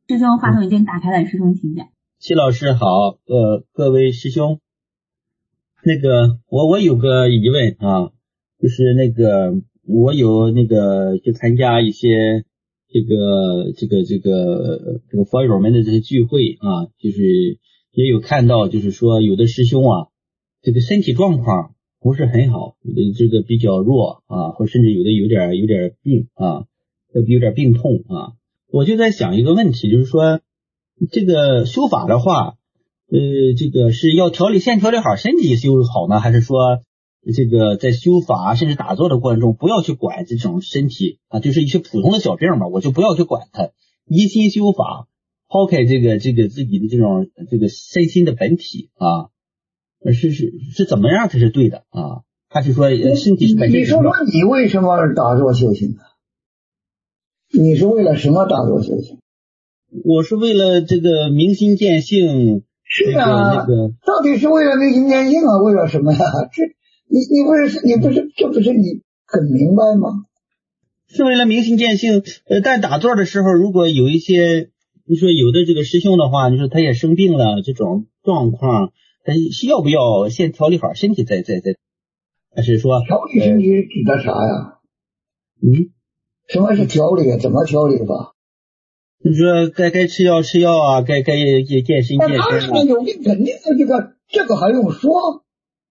师兄话筒已经打开了，师兄请讲。 齐老师好，各位师兄，我有个疑问啊，就是我有去参加一些佛友们的这些聚会啊，就是也有看到，就是说有的师兄啊，这个身体状况不是很好，有的比较弱啊，或甚至有的有点病啊，有点病痛啊。我就在想一个问题，就是说这个修法的话，是要先调理好身体修好呢，还是说在修法甚至打坐的过程中不要去管这种身体啊，就是一些普通的小病嘛，我就不要去管它，一心修法，抛开自己的这个身心的本体啊，是怎么样才是对的啊？还是说身体本身？ 你说你为什么打坐修行啊？你是为了什么打坐修行？ 我是为了这个明心见性。 是啊，到底是为了明心见性啊？为了什么呀？这不是你很明白吗？ 是为了明心见性。但打坐的时候，如果有一些你说有的这个师兄的话，你说他也生病了这种状况，他要不要先调理好身体再？还是说调理身体指的啥呀？什么是调理啊？怎么调理法？ 你说该吃药啊，该健身啊。 当然有病肯定的，这个还用说？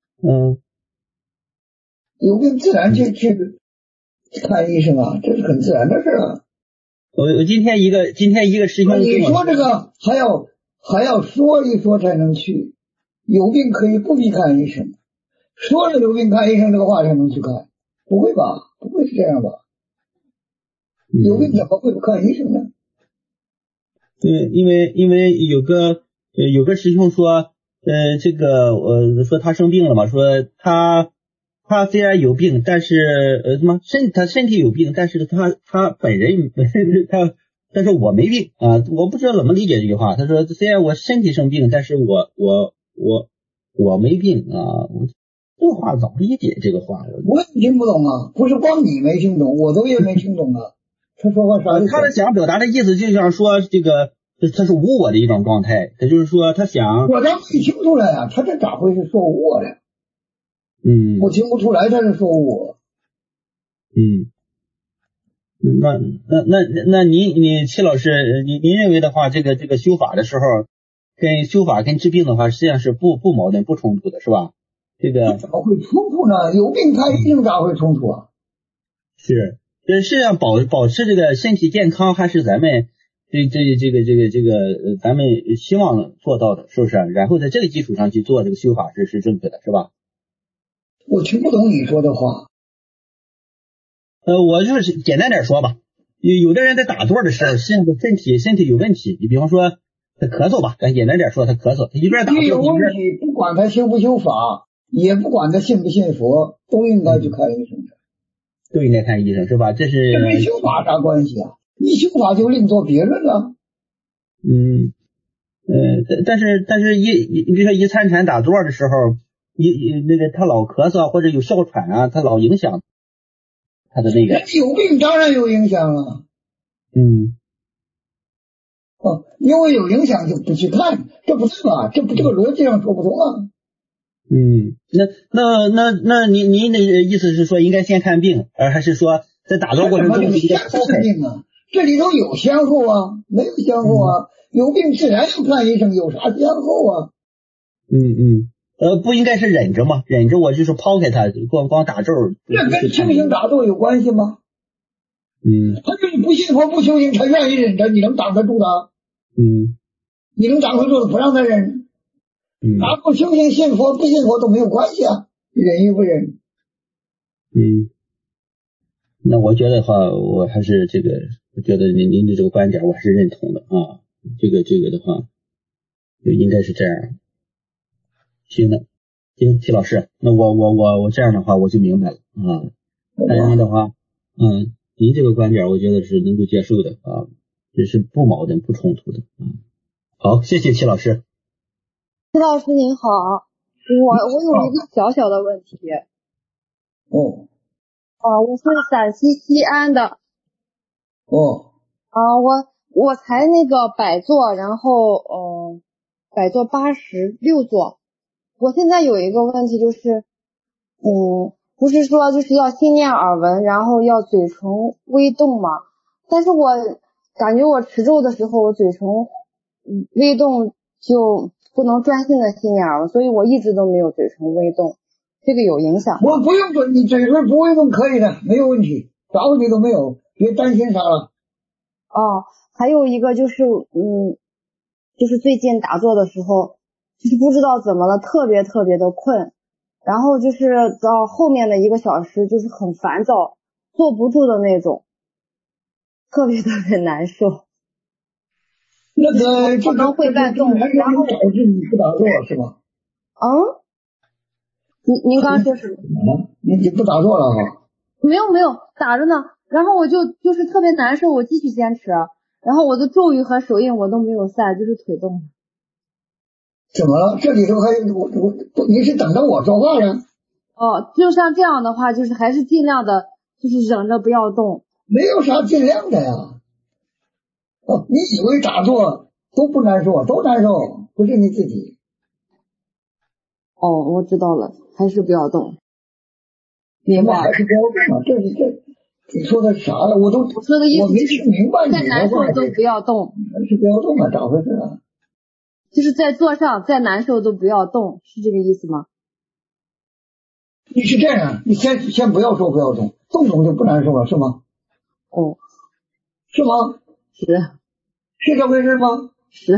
有病自然去看医生啊，这是很自然的事啊。 我今天一个师兄， 你说这个还要说一说才能去，有病可以不必看医生，说了有病看医生这个话才能去看，不会吧？不会是这样吧？有病怎么会不看医生呢？ 对，因为有个师兄说，说他生病了嘛，说他虽然有病，但是他身体有病，但是他本人但是我没病啊，我不知道怎么理解这句话。他说虽然我身体生病，但是我没病啊，这话怎么理解这个话？ 我也听不懂啊，不是光你没听懂，我都也没听懂啊。他说话啥意思？ 他的想表达的意思就像说他是无我的一种状态，也就是说他想， 我当时听不出来啊，他这咋会是说无我的？我听不出来他是说无我。 那你齐老师，您认为的话，这个修法的时候，修法跟治病的话，实际上是不矛盾不冲突的，是吧？ 怎么会冲突呢？有病看医生咋会冲突啊？ 是。实际上保持这个身体健康还是咱们咱们希望做到的，是不是？然后在这个基础上去做这个修法是正确的，是吧？ 我听不懂你说的话。 我就是简单点说吧，有的人在打坐的时候，实际上身体有问题。你比方说他咳嗽吧，咱简单点说，他咳嗽，他一边打坐有问题，不管他修不修法，也不管他信不信佛，都应该去看医生的。 都应该看医生，是吧？这跟修法啥关系啊？一修法就另作别论了。 但是你比如说一参禅打坐的时候，他老咳嗽或者有哮喘啊，他老影响他的有病当然有影响了。因为有影响就不去看，这不对吧？这个逻辑上说不通啊。 那您的意思是说应该先看病，还是说在打坐过程中应该抛开病啊？这里头有先后啊，没有先后啊。有病自然要看医生，有啥先后啊？ 不应该是忍着吗？忍着我就是抛开他，光打咒。 这跟修行打坐有关系吗？他就是不信佛不修行，他愿意忍着，你能挡得住他？你能挡得住他不让他忍？打不修行信佛不信佛都没有关系啊，忍与不忍。 那我觉得的话，我还是我觉得您的这个观点我还是认同的啊。这个的话，就应该是这样。行的，行，齐老师，那我这样的话我就明白了啊。这样的话，您这个观点我觉得是能够接受的啊，这是不矛盾不冲突的啊。好，谢谢齐老师。 齐老师您好，我有一个小小的问题。我是陕西西安的。 我才那个百座，然后百座86座。我现在有一个问题就是，不是说就是要心念耳闻，然后要嘴唇微动嘛？但是我感觉我持咒的时候，我嘴唇微动就不能专心的心念耳闻，所以我一直都没有嘴唇微动，这个有影响。 我不用说，你嘴唇不微动可以的，没有问题，啥问题都没有，别担心啥了。 还有一个就是，就是最近打坐的时候，就是不知道怎么了，特别特别的困，然后就是到后面的1个小时就是很烦躁，坐不住的那种，特别特别难受。 那个可能会乱动，然后导致你不打坐是吧？ 您刚说什么？ 你不打坐了哈？ 没有打着呢，然后我就是特别难受，我继续坚持，然后我的咒语和手印我都没有散，就是腿动。 怎么了？这里头还你是等着我说话呢？ 就像这样的话，就是还是尽量的，就是忍着不要动。 没有啥尽量的呀。你以为打坐都不难受，都难受，不是你自己。 我知道了，还是不要动。明白。 还是不要动啊？这你说的啥了？我说的意思我没听明白你的话。 再难受都不要动。 还是不要动啊？咋回事啊？ 就是在坐上再难受都不要动，是这个意思吗？ 你是这样，你先不要说不要动，动就不难受了，是吗？是吗？是这回事吗？ 是。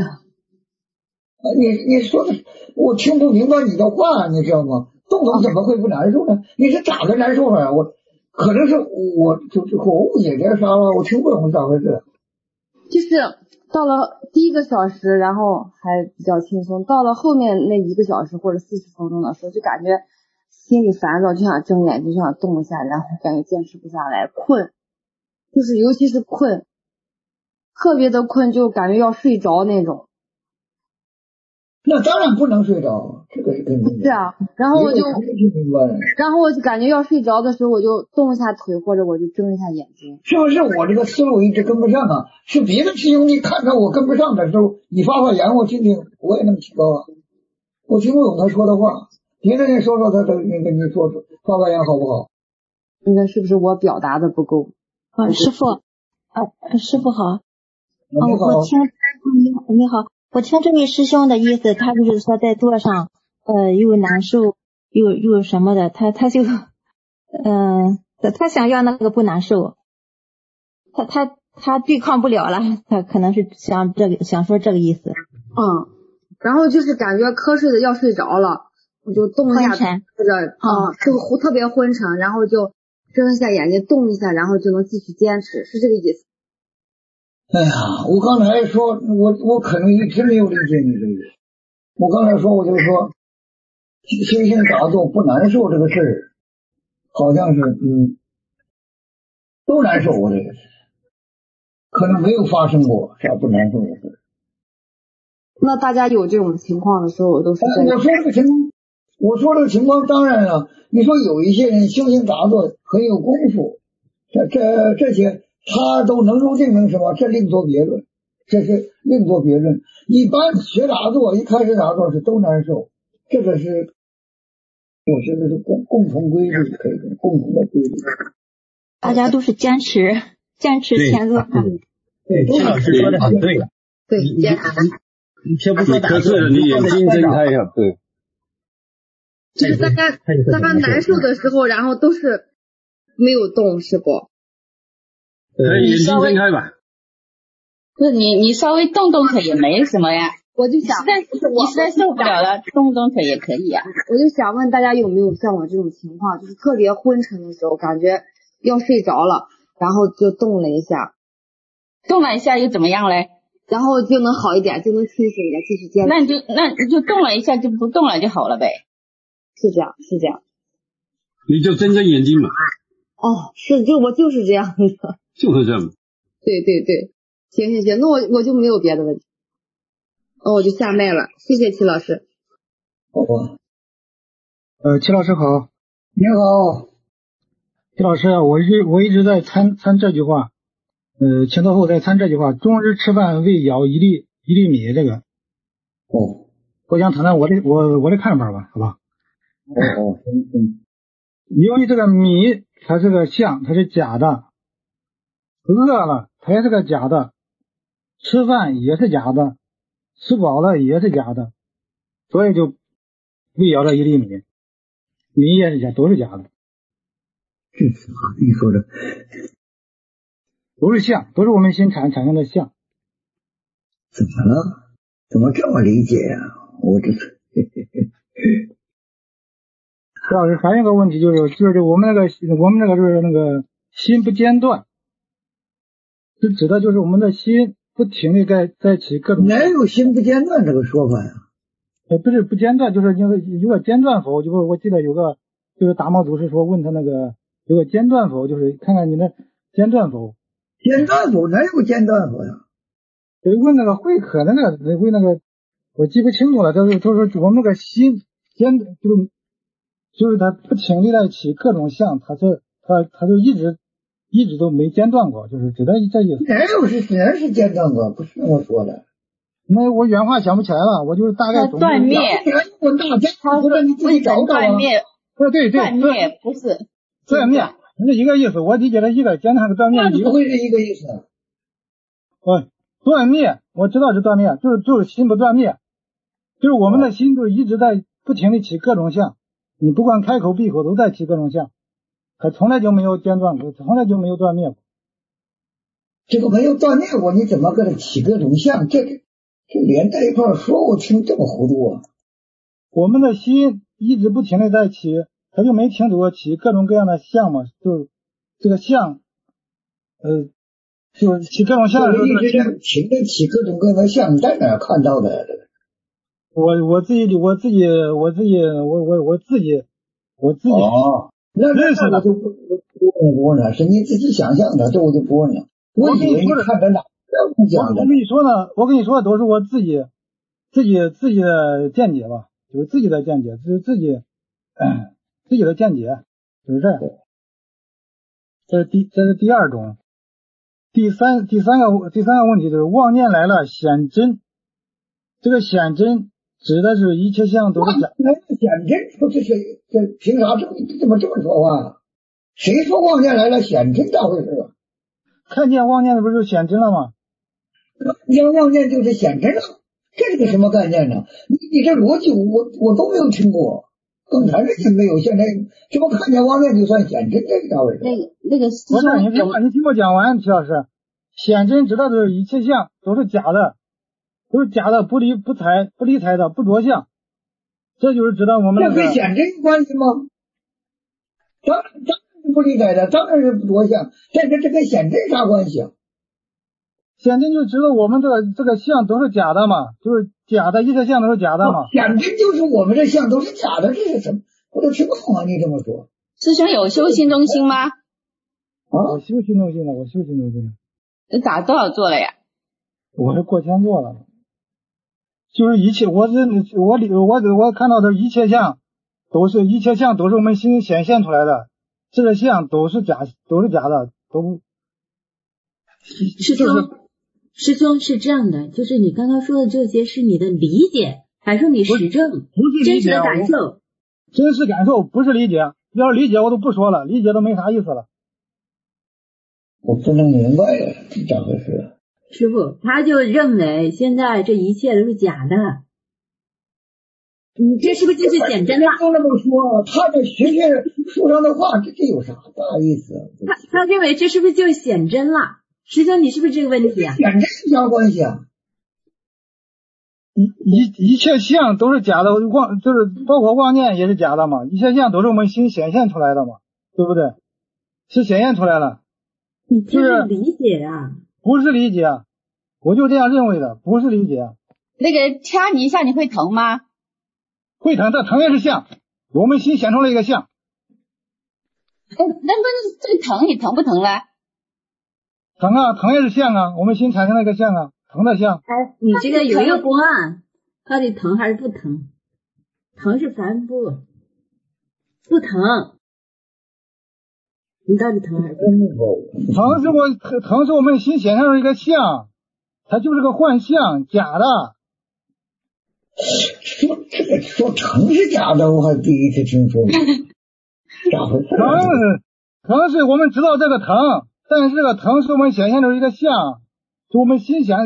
你说的我听不明白你的话，你知道吗？动怎么会不难受呢？你是咋个难受法？我可能是我误解这啥了，我听不懂咋回事。 就是到了第1个小时，然后还比较轻松，到了后面那1个小时或者40分钟的时候，就感觉心里烦躁，就想睁眼，就想动一下，然后感觉坚持不下来，困，就是尤其是困，特别的困，就感觉要睡着那种。 那当然不能睡着，这个是肯定的。 是啊，然后我就感觉要睡着的时候，我就动一下腿，或者我就睁一下眼睛。 是不是我这个思路一直跟不上啊？是别的师兄弟看到我跟不上的时候，你发言我听听，我也能提高啊。我听不懂他说的话，别的人说他都跟你说发言好不好？ 那是不是我表达的不够？ 师傅，师傅好。 你好。 你好。我听这位师兄的意思，他就是说在座上，又难受，又什么的，他就，他想要那个不难受，他对抗不了了，他可能是想说这个意思。 然后就是感觉瞌睡的要睡着了，我就动一下，或者就特别昏沉，然后就睁一下眼睛，动一下，然后就能继续坚持，是这个意思。 哎呀，我刚才说，我可能一直没有理解你这个。我刚才说，我就说，心性打坐不难受这个事儿，好像是都难受。我这个事可能没有发生过啥不难受的事。 那大家有这种情况的时候，我都是我说这个情况，当然了，你说有一些人修行打坐很有功夫，这些。他都能入定能什么？这另作别论，一般学打坐，一开始打坐是都难受，这个是我觉得是共同规律，可以说共同的规律。 大家都是坚持前坐。 对，秦老师说的很对。 对， 你先不说打坐， 你眼睛睁开一下，对。 就是大家难受的时候，然后都是没有动，是不？ 眼睛睁开吧。 不是你稍微动动腿也没什么呀。 我就想， 你实在受不了了，动动腿也可以啊。 我就想问大家有没有像我这种情况，就是特别昏沉的时候，感觉要睡着了，然后就动了一下又怎么样嘞？ 然后就能好一点，就能清醒一点，继续坚持。 那你就动了一下就不动了就好了呗。 是这样。 你就睁着眼睛嘛。 我就是这样的。 就是这样。 对，行，那我就没有别的问题。我就下麦了，谢谢齐老师。 好吧。 齐老师好。 你好。 齐老师，我一直在参这句话， 请到后再参这句话，终日吃饭未舀一粒米，这个我想谈谈我的看法吧，好吧？因为这个米它是个相，它是假的，饿了它也是个假的，吃饭也是假的，吃饱了也是假的，所以就未舀了一粒米，米也是假，都是假的。 这是话你说的都是相，都是我们心产生的相。 怎么了？怎么这么理解呀？我这是主要是还有一个问题就是我们那个就是那个心不间断，就指的就是我们的心不停的在起各种。 哪有心不间断这个说法呀？ 不是不间断，就是因为有个间断否，就是我记得有个就是达摩祖师说问他那个有个间断否，就是看看你的间断否。 间断否哪有间断否呀？ 问那个慧可那个问那个我记不清楚了，他说我们那个心间就是他不停地在起各种相，他就一直都没间断过，就是指的这意思。 哪是间断过？不是我说的。 那我原话想不起来了，我就是大概总断灭。 他说你自己找断灭。 对， 断灭不是断灭，是一个意思。我理解的一个间断和断灭。 那怎么会是一个意思？ 断灭我知道是断灭，就是心不断灭，就是我们的心就一直在不停地起各种相，你不管开口闭口都在起各种相，可从来就没有间断过，从来就没有断灭过。 这个没有断灭过，你怎么跟他起各种相？这连在一块说，我听这么糊涂啊！ 我们的心一直不停地在起，他就没停止过起各种各样的相嘛，就是这个相就是起各种相的时候， 一直在停着起各种各样的相，在哪看到的呀？这个我自己那我就不问了，是你自己想象的，这我就不问了。我以为你看着哪讲的？ 我跟你说的都是我自己的见解吧，就是自己的见解，就是自己的见解，就是这样。这是第二种。第三个问题就是妄念来了显真，这个显真指的是一切相都是假。 显真不是这凭啥这么说话？谁说妄念来了显真咋回事啊？ 看见妄念的不是就显真了吗？ 妄念就是显真了，这是个什么概念呢？你这逻辑我都没有听过，更谈这也没有。现在什么看见妄念就算显真，这是咋回事？ 那个师兄，你听我讲完，齐老师。显真指的是一切相都是假的，不离财的，不着相，这就是指的我们这跟显真有关系吗？当然是不离财的，当然是不着相，但是这跟显真啥关系啊？ 显真就知道我们这个相都是假的嘛，就是假的，一切相都是假的嘛。 显真就是我们这相都是假的，这是什么？我都听不懂啊！你这么说， 师兄有修心中心吗？ 我修心中心了。 咋多少做了呀？ 我是过千做了，就是一切，我看到的一切相都是我们心显现出来的，这个相都是假的，都不。 师兄是这样的，就是你刚刚说的这些是你的理解，还是你实证？ 不是真实的感受。 真实感受不是理解，要是理解我都不说了，理解都没啥意思了。 我不能明白呀，这咋回事？ 师父，他就认为现在这一切都是假的，你这是不是就是显真了？ 都那么说，他这学书上的话，这有啥大意思啊？ 他认为这是不是就是显真了？师兄，你是不是这个问题啊？ 显真有啥关系啊？ 一切相都是假的，就是包括妄念也是假的嘛，一切相都是我们心显现出来的嘛，对不对？是显现出来了。 你这是理解啊？ 不是理解，我就这样认为的，不是理解。 那个掐你一下，你会疼吗？ 会疼，这疼也是相，我们心显出了一个相。 那不是这个疼，你疼不疼了？ 疼啊，疼也是相啊，我们心产生了一个相啊，疼的相。 你这个有一个公案，到底疼还是不疼？疼是凡夫，不疼。 你到底疼还是不疼？疼是我们心显象的一个相，它就是个幻象，假的。 说疼是假的，我还第一次听说。咋回事？ 疼是我们知道这个疼，但是这个疼是我们显现的一个相，就我们心产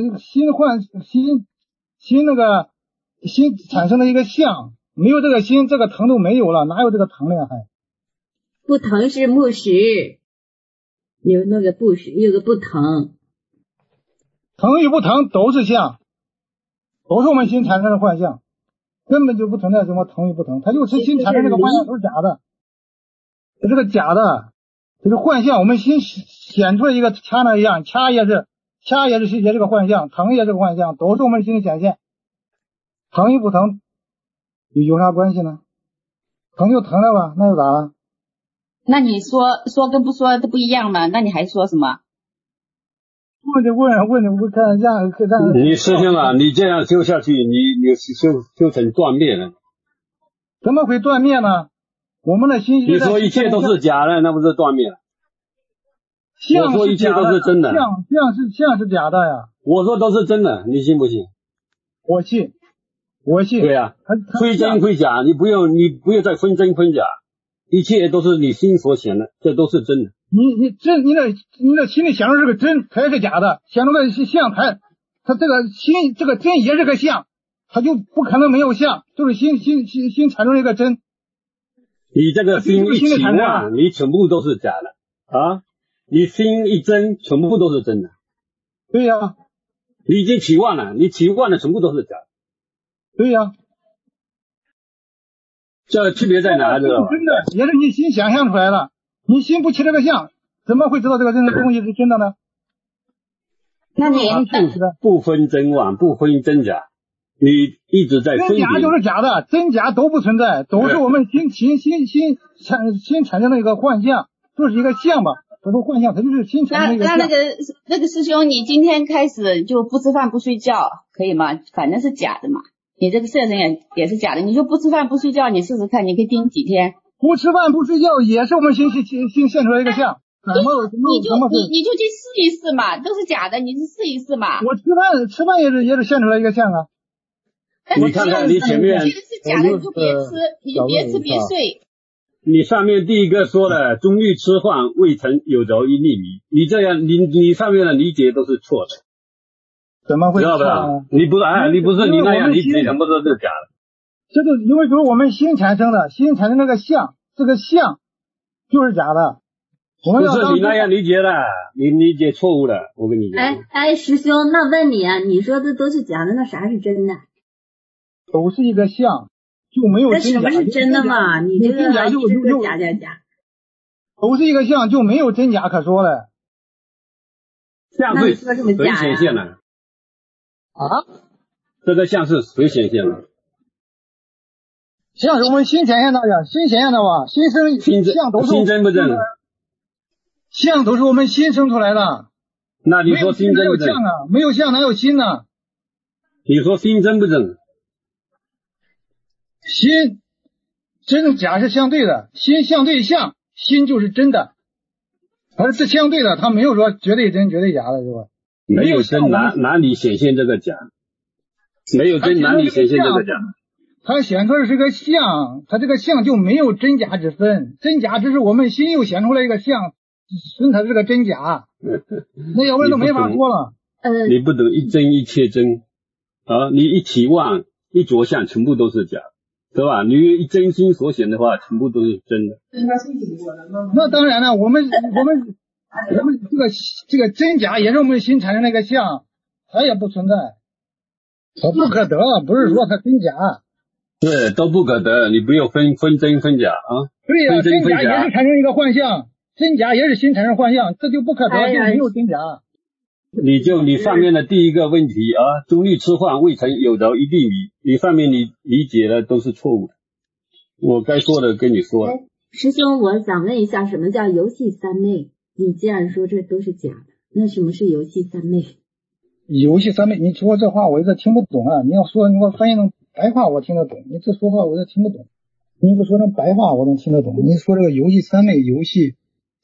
生的一个相，没有这个心，这个疼都没有了，哪有这个疼了还？ 不疼是木石，有那个不石，有个不疼。 疼与不疼都是相，都是我们心产生的幻象，根本就不存在什么疼与不疼，它就是心产生这个幻象都是假的，这是个假的，这是幻象。我们心显出来一个掐那一样，掐也是个幻象，疼也是个幻象，都是我们心里显现。疼与不疼有啥关系呢？疼就疼了吧，那又咋了？ 那你说跟不说都不一样嘛？那你还说什么？ 问不看让你师兄啊，你这样修下去，你修成断灭了。 怎么会断灭呢？我们的心你说一切都是假的，那不是断灭了？我说一切都是真的， 相是假的呀。 我说都是真的，你信不信？ 我信。 对呀，非真非假，你不要再分真分假，一切都是你心所显的，这都是真的。 你的心里想的是个真，才是假的；想的是相，它这个心这个真也是个相，它就不可能没有相，就是心产生了一个真。 你这个心一起妄，你全部都是假的啊！你心一真，全部都是真的。 对呀， 你已经起妄了，你起妄的全部都是假的。 对呀， 这区别在哪？知道吧？ 真的也是你心想象出来的，你心不起这个相，怎么会知道这个真的东西是真的呢？ 那你不分真妄，不分真假，你一直在分别。 真假就是假的，真假都不存在，都是我们心产生的一个幻象，就是一个相吧，不是幻象，它就是心产生的一个相。 那个师兄，你今天开始就不吃饭不睡觉，可以吗？反正是假的嘛。你这个色身也是假的，你就不吃饭不睡觉，你试试看，你可以盯几天。 不吃饭不睡觉也是我们心现出来一个相，你就去试一试嘛，都是假的，你去试一试嘛。 我吃饭也是现出来一个相啊。 你看看你前面是假的，你就别吃，你别吃别睡。 你上面第一个说了中律痴幻，未曾有着一粒米，你这样你上面的理解都是错的。 怎么会知道吧？你不是你那样理解全部都是假的。 这个因为就是我们心产生那个相，这个相就是假的。 不是你那样理解的，你理解错误了，我跟你讲。 哎，师兄，那问你啊，你说的都是假的，那啥是真的？ 都是一个相，就没有真假。 那什么是真的嘛？你这个一直说假。 都是一个相，就没有真假可说了。 相是谁显现的？这个相是谁显现的？ 相是我们心显现的呀，心显现的吧？相都是心真不真？ 相都是我们心生出来的。 那你说心真不真？ 没有相哪有心呢？ 你说心真不真？ 心真假是相对的，心相对相，心就是真的，而是相对的，它没有说绝对真绝对假的，是吧？ 没有真哪里显现这个假？没有真哪里显现这个假？ 它显出来是个相，它这个相就没有真假之分，真假只是我们心又显出来一个相，分它是个真假，那要不然都没法说了。 你不懂一真一切真啊！你一起妄一着相，全部都是假，对吧？你一真心所显的话，全部都是真的。 那当然了，我们这个真假也是我们心产生那个相，它也不存在，它不可得，不是说它真假。 对，都不可得，你不要分真分假啊。 对呀，真假也是产生一个幻象，真假也是心产生幻象，这就不可得，就没有真假。 你上面的第一个问题啊，中律痴幻未曾有着一粒米，你上面你理解的都是错误的，我该说的跟你说了。 师兄，我想问一下，什么叫游戏三昧？你既然说这都是假的，那什么是游戏三昧？ 游戏三昧，你说这话我有点听不懂啊！你要说你给我翻译成白话我听得懂，你这说话我有点听不懂。你不说成白话我能听得懂。你说这个游戏三昧，游戏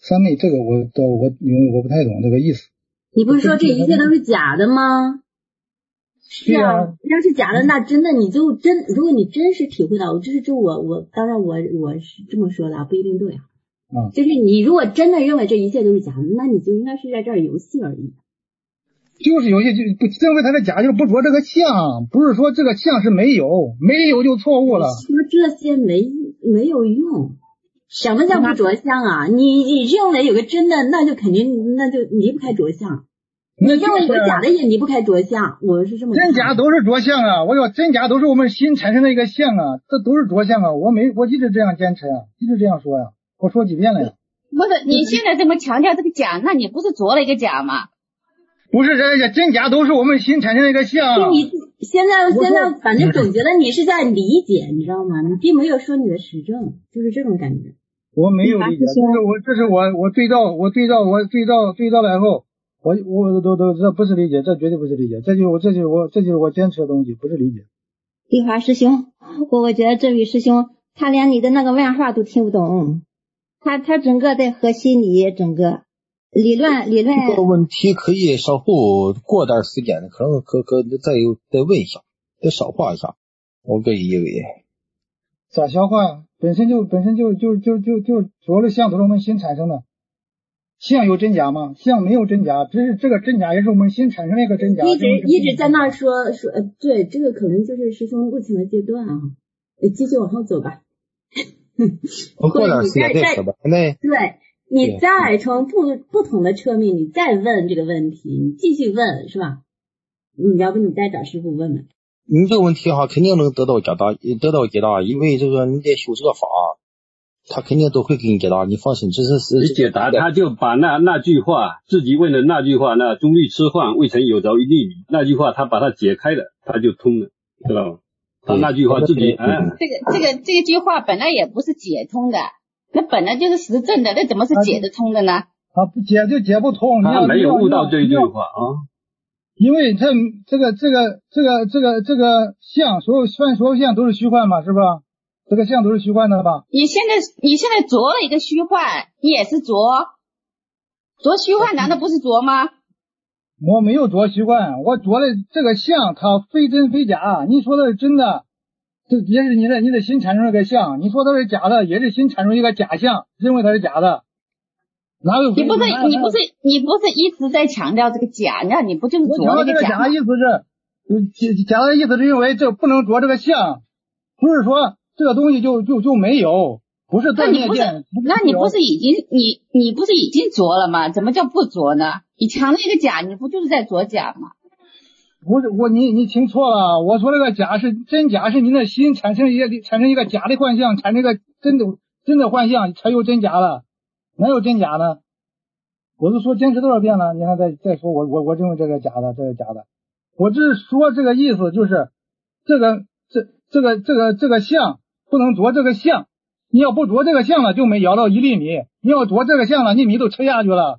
三昧这个因为我不太懂这个意思。 你不是说这一切都是假的吗？是啊，要是假的，那真的你就如果你真是体会到，我当然我是这么说的，不一定对啊。就是你如果真的认为这一切都是假的，那你就应该是在这儿游戏而已。 就是游戏，就不认为它是假，就是不着这个相，不是说这个相是没有就错误了。 说这些没有用。什么叫不着相啊？你认为有个真的，那就肯定离不开着相。你认为有个假的也离不开着相，我是这么。 真假都是着相啊！我说真假都是我们心产生的一个相啊，这都是着相啊！我一直这样坚持啊，一直这样说呀，我说几遍了呀。 不是，你现在这么强调这个假，那你不是着了一个假吗？ 不是，这真假都是我们心产生的一个相。 你现在反正总觉得你是在理解，你知道吗？你并没有说你的实证，就是这种感觉。 我没有理解，这是我对照了以后，我都这不是理解，这绝对不是理解，这就是我坚持的东西，不是理解。 丽华师兄，我觉得这位师兄他连你的那个漫画都听不懂，他整个在核心里整个理论这个问题可以稍后过段时间可能再问一下，再消化一下。我可以以为咋消化呀？本身就主要的相都是我们心产生的。相有真假吗？相没有真假，只是这个真假也是我们心产生的一个真假。 一直在那说对，这个可能就是师兄目前的阶段啊。继续往后走吧。 我过段时间再说吧。对， 你再从不同的侧面，你再问这个问题，你继续问是吧？要不你再找师傅问问。 你这个问题哈，肯定能得到解答，因为这个你得修这个法，他肯定都会给你解答，你放心。只是你解答，他就把那句话自己问的那句话，那中律痴幻未曾有着一粒米那句话，他把它解开了，他就通了，知道吗？他那句话自己这句话本来也不是解通的，那本来就是实证的，那怎么是解得通的呢？ 不解就解不通， 他没有悟到这句话啊。 因为这个相，所有相都是虚幻嘛，是吧？这个相都是虚幻的吧？ 你现在着了一个虚幻，你也是着虚幻，难道不是着吗？ 我没有着虚幻，我着了这个相，它非真非假。你说的是真的，这也是你的心产生了个相；你说它是假的，也是心产生一个假象，认为它是假的。 你不是一直在强调这个假，那你不就是着了个假？ 假的意思是认为这不能着这个相，不是说这个东西就没有，不是断灭见。 那你不是已经着了吗？怎么叫不着呢？你强调一个假，你不就是在着假吗？ 不是你听错了，我说这个假是真假，是您的心产生一个假的幻象，产生一个真的幻象才有真假了。哪有真假呢？我都说坚持多少遍了，你看再说我认为这个假的，这个假的。我只是说这个意思，就是这个相不能着这个相，你要不着这个相了，就没咬到一粒米；你要着这个相了，你米都吃下去了。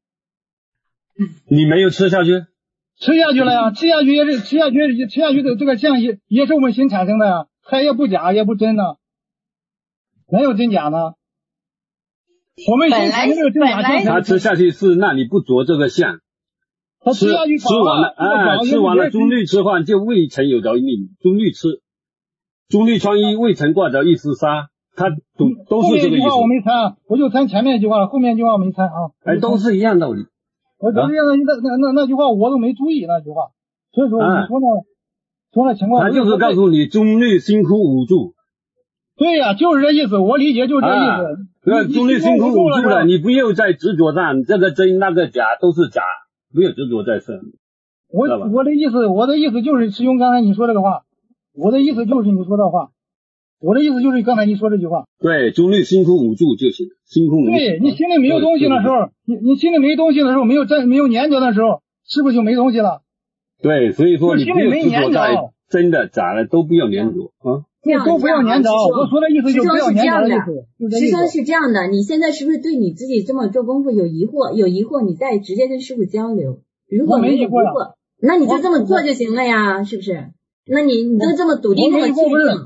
你没有吃下去？ 吃下去了呀，吃下去的这个相也是我们心产生的呀，它也不假也不真呢，哪有真假呢？我们心产生这个真假相， 他吃下去是那你不着这个相， 他吃下去吃完了中律痴幻就未曾有着一粒米，中律穿衣未曾挂着一丝纱，他都是这个意思。 我没参，我就参前面一句话，后面一句话我没参啊。 都是一样道理。 我这样那句话我都没注意那句话，所以说你说那情况， 他就是告诉你中律心枯无助。 对呀，就是这意思，我理解就是这意思。 中律心枯无助了，你不要再执着上这个真那个假都是假，不要执着在这。我的意思就是师兄刚才你说这个话，我的意思就是你说的话，我的意思就是刚才你说这句话。 对，中律心枯无助就行，心枯无助。 对，你心里没有东西的时候，你心里没东西的时候，没有粘着的时候，是不是就没东西了？ 对，所以说你不要执着在真的假的都不要粘着啊。 都不要粘着，我说的意思就是不要粘着的意思。 师兄是这样的，你现在是不是对你自己这么做功夫有疑惑，你再直接跟师傅交流。如果没有疑惑，那你就这么做就行了呀，是不是？那你都这么笃定这么确定，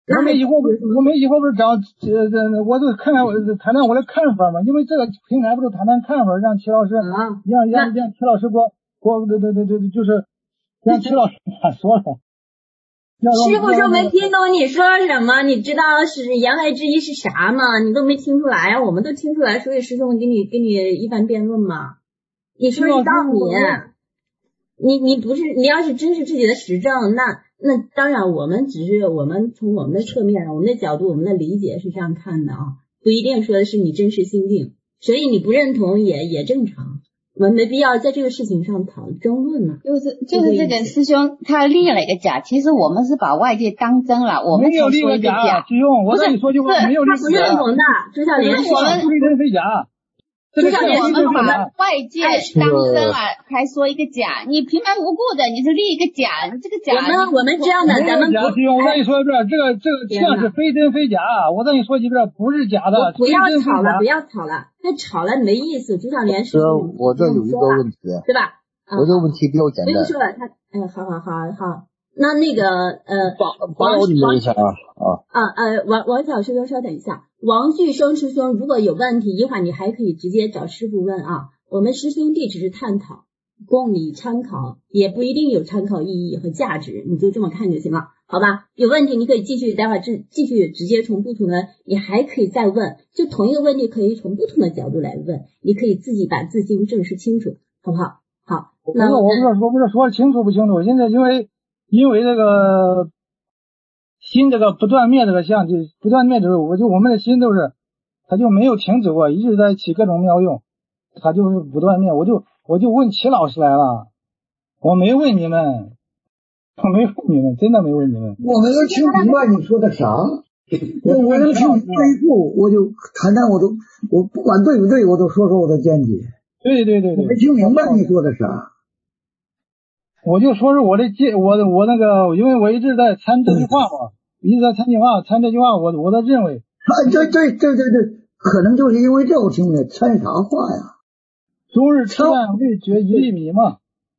我们以后不是找我就看看谈谈我的看法嘛，因为这个平台不是谈谈看法，让齐老师让齐老师给我对，就是让齐老师说了。 师傅说没听懂你说什么，你知道是言外之意是啥吗？你都没听出来啊，我们都听出来，所以师兄给你一番辩论嘛。你说是道理，你不是，你要是真是自己的实证，那当然我们从我们的侧面，我们的角度，我们的理解是这样看的啊，不一定说的是你真实心境，所以你不认同也正常。我们没必要在这个事情上争论了。 就是这个师兄他立了一个假，其实我们是把外界当真了，我们没有立个假。师兄，我跟你说句话，没有立个假。 他不认同的，朱小莲说的真非假。 朱小莲，我们把外界当真了，还说一个假，你平白无故的你是立一个假，你这个假。 我们这样的，咱们师兄，我跟你说一遍，这个像是非真非假，我跟你说几遍，不是假的。 不要吵了，再吵了没意思。朱小莲是我这有一个问题， 对吧？ 我这个问题比较简单。 跟你说了，好。那个帮我理解一下王小师兄稍等一下，王旭生师兄如果有问题，一会儿你还可以直接找师傅问啊。我们师兄弟只是探讨，供你参考，也不一定有参考意义和价值，你就这么看就行了，好吧？有问题你可以继续，待会儿继续直接从不同的，你还可以再问，就同一个问题可以从不同的角度来问，你可以自己把自经证实清楚，好不好？好，那我不是说清楚不清楚，现在因为这个心这个不断灭这个相，就不断灭的时候，我们的心都是，它就没有停止过，一直在起各种妙用，它就是不断灭。我就问齐老师来了，我没问你们，真的没问你们。 我没有听明白你说的啥，我能听明白以后，我就谈我不管对不对，我都说我的见解。 对， 我没听明白你说的啥。 我就说是我那个，因为我一直在参这句话嘛，参这句话，我的认为， 对，可能就是因为这我听的参啥话呀？ 终日吃饭未觉一粒米嘛。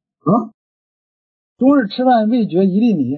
终日吃饭未觉一粒米。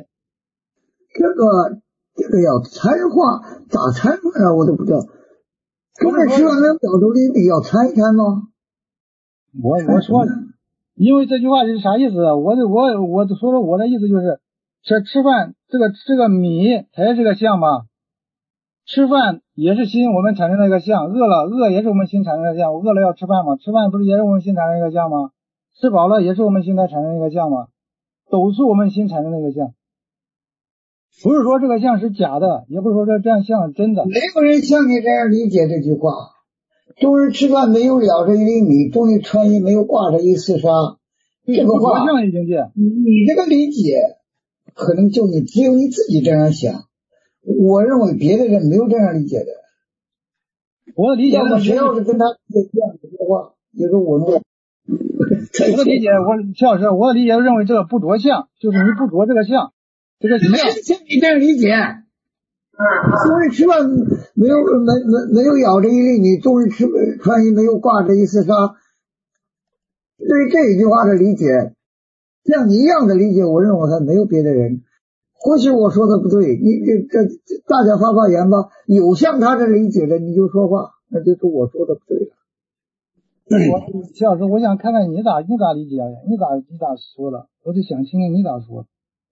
这个要参话，咋参法啊？我都不知道。终日吃饭能表出粒米，要参一参吗？ 我说，因为这句话是啥意思啊？我说我的意思就是吃饭这个米它也是个相嘛，吃饭也是心我们产生的一个相，饿也是我们心产生的相，饿了要吃饭嘛，吃饭不是也是我们心产生一个相吗？吃饱了也是我们心才产生一个相嘛，都是我们心产生的一个相，不是说这个相是假的，也不是说这样相是真的。 没有人像你这样理解这句话。终日吃饭没有了着一粒米，终日穿衣没有挂着一丝纱。这个话，你这个理解，可能只有你自己这样想。我认为别的人没有这样理解的。 我的理解， 要么谁要是跟他这样说话，也是我的理解，齐老师，我的理解认为这个不着相，就是你不着这个相，这个相。 你这样理解。终日吃饭没有咬着一粒米，终日穿衣没有挂着一丝纱。对这一句话的理解，像你一样的理解，我认为还没有别的人。或许我说的不对，你这大家发言吧，有像他这理解的你就说话，那就是我说的不对了。 齐老师，我想看看你咋理解呀？你咋说的？我就想听听你咋说。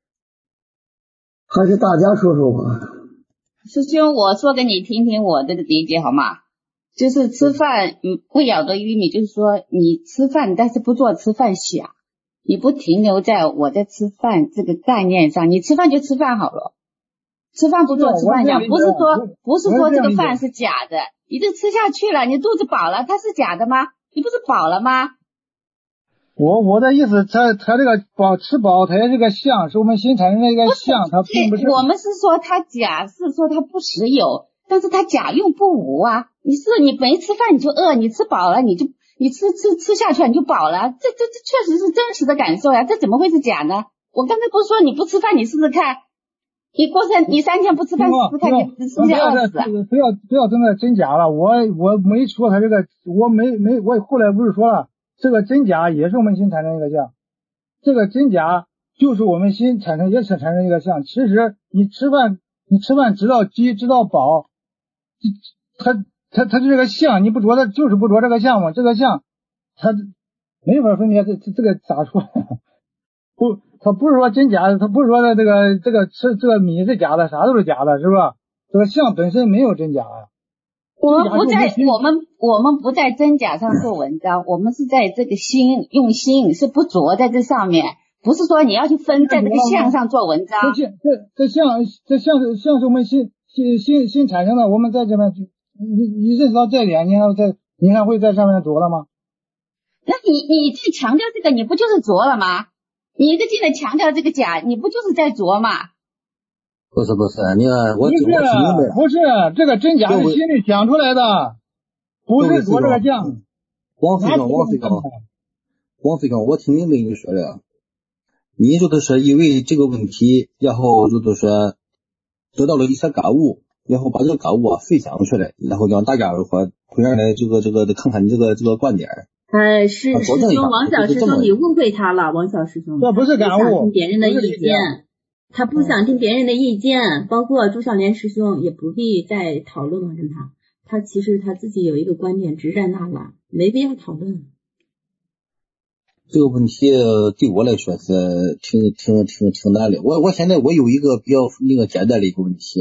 还是大家说说话。 师兄，我说给你听听我这个理解好吗？就是吃饭不咬着玉米，就是说你吃饭但是不做吃饭想，你不停留在我在吃饭这个概念上，你吃饭就吃饭好了，吃饭不做吃饭想，不是说这个饭是假的，你就吃下去了，你肚子饱了，它是假的吗？你不是饱了吗？ 我的意思，它这个吃饱，它也是个相，是我们心产生的一个相，它并不是。 我们是说它假，是说它不实有，但是它假用不无啊。你没吃饭你就饿，你吃饱了你吃下去了你就饱了，这确实是真实的感受呀，这怎么会是假呢？我刚才不是说你不吃饭，你试试看，你3天不吃饭试试看，你是不是饿死？ 不要真的真假了，我没说他这个，我后来不是说了。这个真假也是我们心产生一个相，这个真假就是我们心也产生一个相。其实你吃饭你吃饭知道饥知道饱，他这个相，你不着的就是不着这个相嘛，这个相他没法分别，这个咋说？不，他不是说真假的，他不是说的这个吃这个米是假的，啥都是假的，是吧？这个相本身没有真假呀。 我们不在真假上做文章，我们是在这个用心是不着在这上面，不是说你要去分在这个相上做文章。 这相是我们心产生的，我们在这边你认识到这点，你还会在上面着了吗？ 那你去强调这个，你不就是着了吗？你一个劲的强调这个假，你不就是在着吗？ 不是，你看我不是这个真假是心里想出来的，不是着这个相。 王飞刚，我听明白你说的，你就是说因为这个问题，然后就是说得到了一些感悟，然后把这个感悟分享出来，然后让大家伙同样来这个看看你这个观点。 师兄王小师兄，你误会他了，王小师兄， 这不是感悟， 听别人的意见，他不想听别人的意见，包括朱小莲师兄也不必再讨论了，跟他其实他自己有一个观点直在那了，没必要讨论。 这个问题对我来说是挺难的。我现在我有一个比较那个简单的一个问题，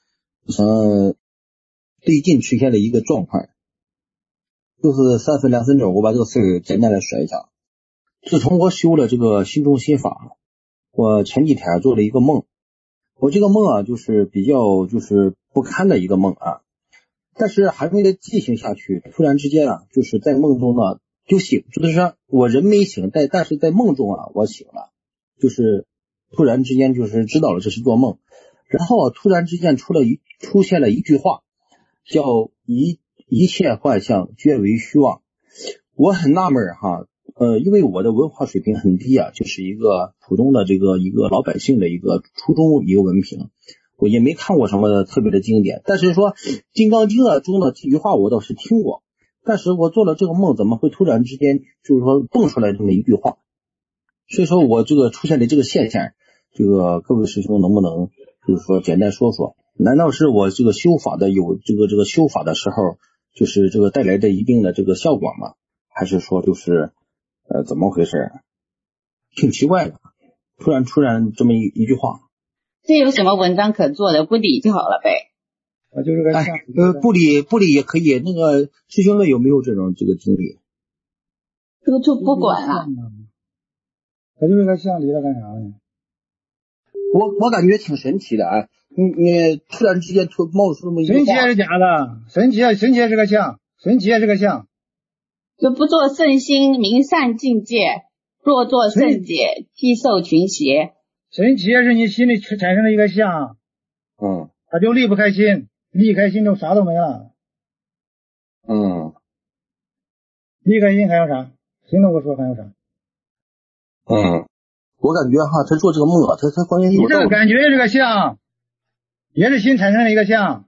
最近出现了一个状况，就是3分2分钟，我把这个事儿简单的说一下。自从我修了这个心中心法，我前几天做了一个梦，我这个梦啊，就是比较就是不堪的一个梦啊，但是还没得进行下去，突然之间啊，就是在梦中呢就醒，就是说我人没醒，但是在梦中啊我醒了，就是突然之间就是知道了这是做梦，然后突然之间出现了一句话，叫一切幻象皆为虚妄。我很纳闷哈，因为我的文化水平很低啊，就是一个普通的一个老百姓的一个初中一个文凭，我也没看过什么特别的经典，但是说《金刚经》中的这句话我倒是听过，但是我做了这个梦，怎么会突然之间就是说蹦出来这么一句话？所以说我这个出现的这个现象，这个各位师兄能不能就是说简单说说？难道是我这个修法的有这个修法的时候，就是这个带来的一定的这个效果吗？还是说就是怎么回事？挺奇怪的，突然这么一句话。 这有什么文章可做的？不理就好了呗。 我就是个相。 不理也可以。那个师兄们有没有这个经历？ 这个就不管了。 我就是个相，理了干啥呢？ 我感觉挺神奇的啊！你突然之间冒出这么一句话， 神奇还是假的？神奇也是个相，神奇也是个相。 就不做圣心明善境界，若作圣解，替受群邪。 神奇也是你心里产生了一个相，他就离不开心，离开心就啥都没了。离开心还有啥？谁能给我说还有啥？ 我感觉哈，他做这个梦啊，他关键有这个感觉也是个相，也是心产生了一个相。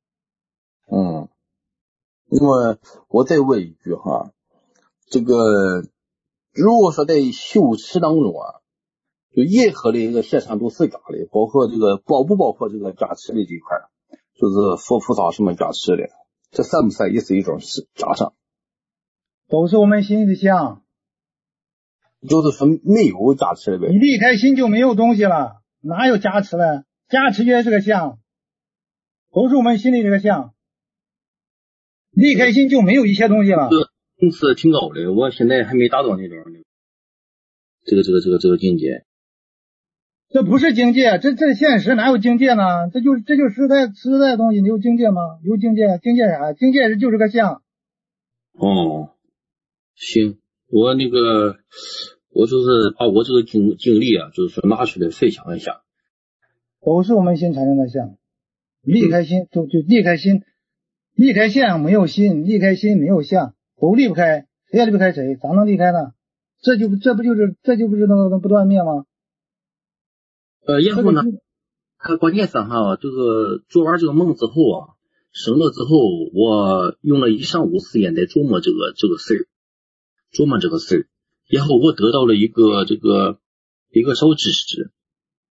那么我再问一句哈，这个如果说在修持当中啊，就任何的一个现象都是假的，包括这个包括这个加持的这一块，就是佛菩萨什么加持的，这算不算也是一种假象？ 都是我们心里的相。 就是说没有加持的呗。 你离开心就没有东西了，哪有加持了？加持也是个相，都是我们心里这个相。离开心就没有一切东西了。 层次挺高的，我现在还没达到那种这个境界。 这不是境界，这现实哪有境界呢？这就实在的东西，你有境界吗？有境界，境界啥？境界就是个相。 行，我就是把我这个经历啊，就是说拿出来分享一下。 都是我们心产生的相，离开心就离开心，离开相没有心，离开心没有相，都离不开，谁也离不开谁，咋能离开呢？这就不是能不断灭吗？ 然后呢，他关键是哈，这个做完这个梦之后啊，醒了之后，我用了一上午时间在琢磨这个事儿，然后我得到了一个小知识，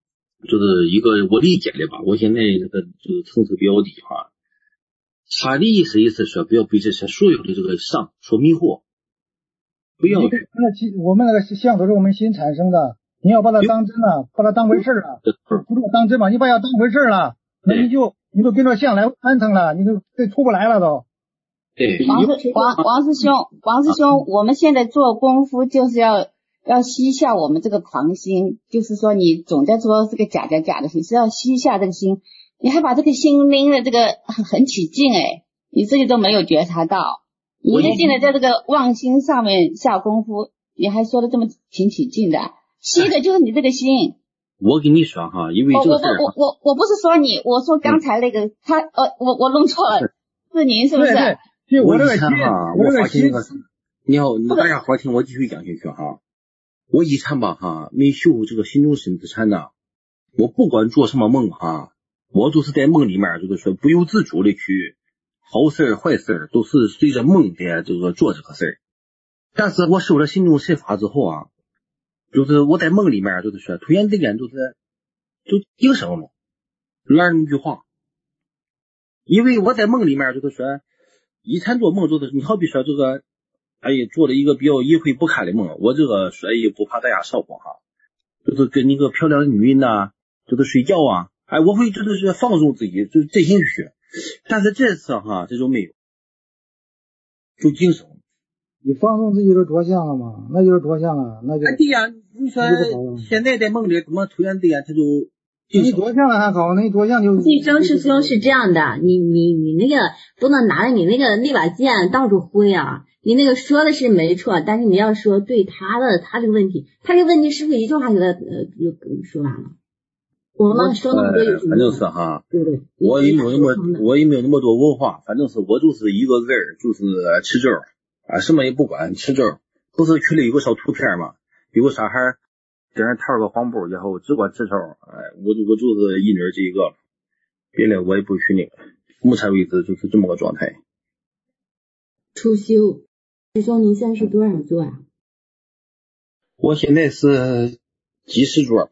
就是一个我理解的吧，我现在这个就是层次比较低哈。他的意思说不要被这些所有的这个伤所迷惑，不要。 我们那个相都是我们心产生的，你要把它当真了，把它当回事了，不是当真嘛？你把它当回事了，那你都跟着相来翻腾了，你都出不来了都。 对， 王师兄，我们现在做功夫就是要吸下我们这个狂心，就是说你总在说这个假的心，是要吸下这个心，你还把这个心拎的这个很起劲你这个都没有觉察到，你现在在这个妄心上面下功夫，你还说的这么挺起劲的，吸的就是你这个心。 我跟你说哈，因为这个事儿， 我不是说你，我说刚才那个我弄错了，是您是不是？ 对， 我这个心哈，我发现那个，你好，大家伙听我继续讲下去哈。我以前吧哈，没修这个心中身之前呢，我不管做什么梦哈，我就是在梦里面就是说不由自主的去好事坏事都是随着梦的这个做这个事儿。但是我受了心中神法之后啊，就是我在梦里面就是说突然之间就应声了，来那句话，因为我在梦里面就是说以前做梦就是你好比说这个做了一个比较一回不堪的梦，我这个说也不怕大家笑话哈，就是跟一个漂亮的女人呐，就是睡觉啊，我会就是放纵自己，就是真心去。但是这次哈这就没有，就精神。 你放纵自己就着相了吗？那就是着相啊，那就。 对呀，你说现在在梦里怎么突然之间他就你着相了还好，那你着相就。 晋升师兄是这样的，你那个不能拿着你那把剑到处挥啊。你那个说的是没错，但是你要说对他这个问题，他这个问题是不是一句话给他就说完了？我们说那么多有什么？ 反正是哈， 对不对？ 我也没有那么多文化，反正是我就是一个字儿，就是吃咒什么也不管，吃咒。不是群里有个小图片嘛，有个小孩给人套个黄布，然后只管吃咒，我就是一人这一个，别的我也不去那个。目前为止就是这么个状态。 初修。师兄，您现在是多少座呀？ 我现在是几十座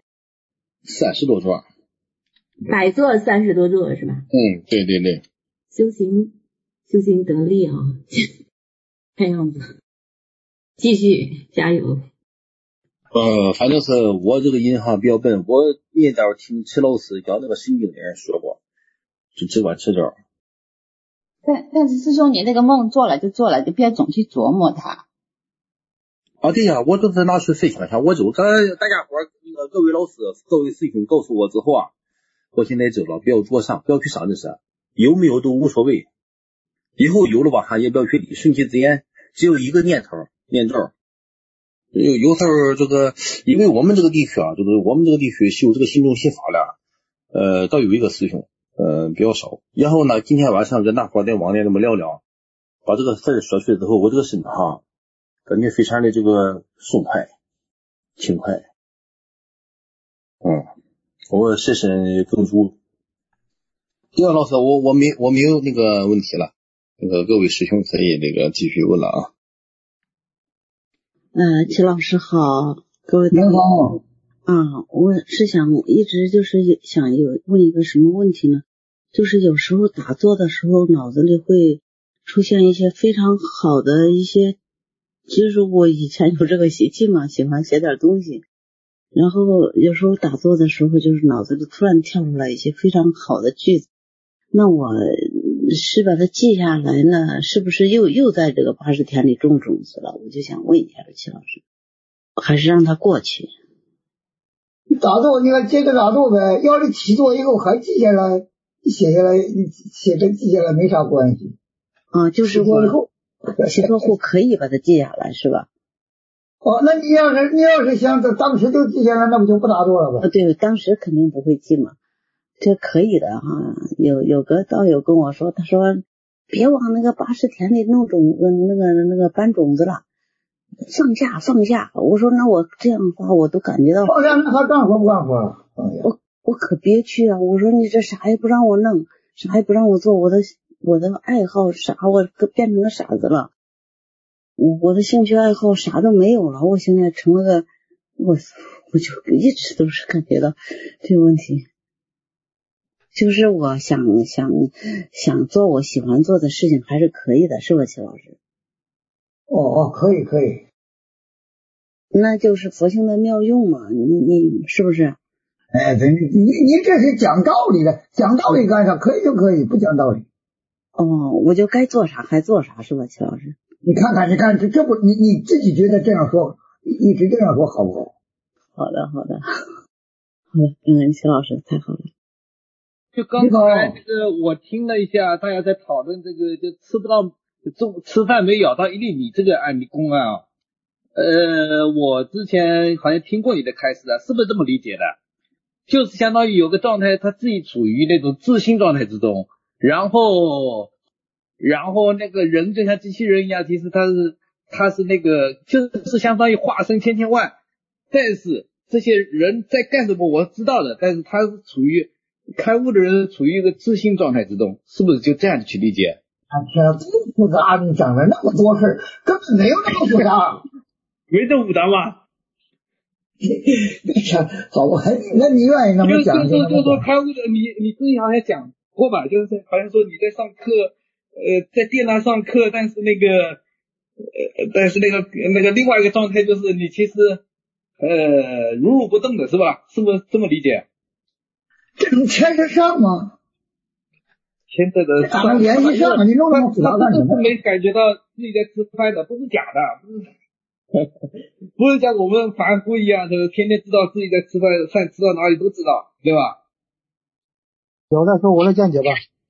，30多座。 百座30多座是吧？ 对对对。 修行得力啊，看样子，继续加油。 反正是我这个人哈比较笨，我那道听池老师讲那个神经的人说过，就只管吃咒。 但是师兄，你那个梦做了就做了，就不要总去琢磨它。 对呀，我都是拿去分享一下，我就大家伙各位老师、各位师兄告诉我之后啊，我现在知道不要着上，不要去上这事，有没有都无所谓。以后有了吧，也不要去理，顺其自然，只有一个念头念咒。有时候这个，因为我们这个地区啊，就是我们这个地区修这个心中心法了，倒有一个师兄。比较少。然后呢，今天晚上跟大伙在网上这么聊聊，把这个事儿说出来之后，我这个身体哈，感觉非常的这个松快、轻快。我身身更足。第二老师，我没有那个问题了，那个各位师兄可以那个继续问了啊。 齐老师好，各位您好。 我是一直就是想问一个什么问题呢？就是有时候打坐的时候，脑子里会出现一些非常好的一些，就是我以前有这个习气嘛，喜欢写点东西，然后有时候打坐的时候，就是脑子里突然跳出来一些非常好的句子，那我是把它记下来呢，是不是又在这个80天里种种子了？我就想问一下齐老师，还是让它过去？ 你打坐，你看接着打坐呗。要是起坐以后还记下来，写下来，记下来没啥关系。 就是我起坐后可以把它记下来，是吧？ 那你要是想当时就记下来，那不就不打坐了吧？ 对，当时肯定不会记嘛，这可以的哈。有个道友跟我说，他说别往那个80田里弄那个搬种子了。放下，我说那我这样的话，我都感觉到放下，那还干活不干活？ 我可憋屈啊！我说你这啥也不让我弄，啥也不让我做，我的爱好啥，我变成个傻子了。我的兴趣爱好啥都没有了，我现在成了个我我就一直都是感觉到这个问题，就是我想做我喜欢做的事情还是可以的，是吧，齐老师？ 可以。 那就是佛性的妙用嘛，你是不是？ 哎，你这是讲道理的，讲道理干啥？可以就可以，不讲道理。 我就该做啥还做啥，是吧，齐老师？ 你看这不你自己觉得这样说，一直这样说好不好？ 好的，齐老师太好了。 就刚才这个我听了一下，大家在讨论这个就吃饭没咬到1厘米这个公案啊。我之前好像听过你的开示啊，是不是这么理解的？就是相当于有个状态，他自己处于那种自信状态之中，然后那个人就像机器人一样，其实他是那个就是相当于化身千万，但是这些人在干什么我知道的，但是他是处于开悟的人处于一个自信状态之中，是不是就这样去理解？ 天啊，这么复杂，你讲了那么多事，根本没有那么复杂。 没这复杂吗？ 好吧，那你愿意那么讲就说开悟的，你自己好像讲过吧，就是好像说你在上课，在电脑上课，但是那个另外一个状态就是你其实如如不动的是吧？是不是这么理解？ 这能牵扯上吗？ 牵扯的咋能联系上？你弄那么复杂干什么？ 没感觉到自己在吃饭的，不是假的，不是像我们凡夫一样的，天天知道自己在吃饭吃到哪里都知道，对吧？ 我再说我的见解吧。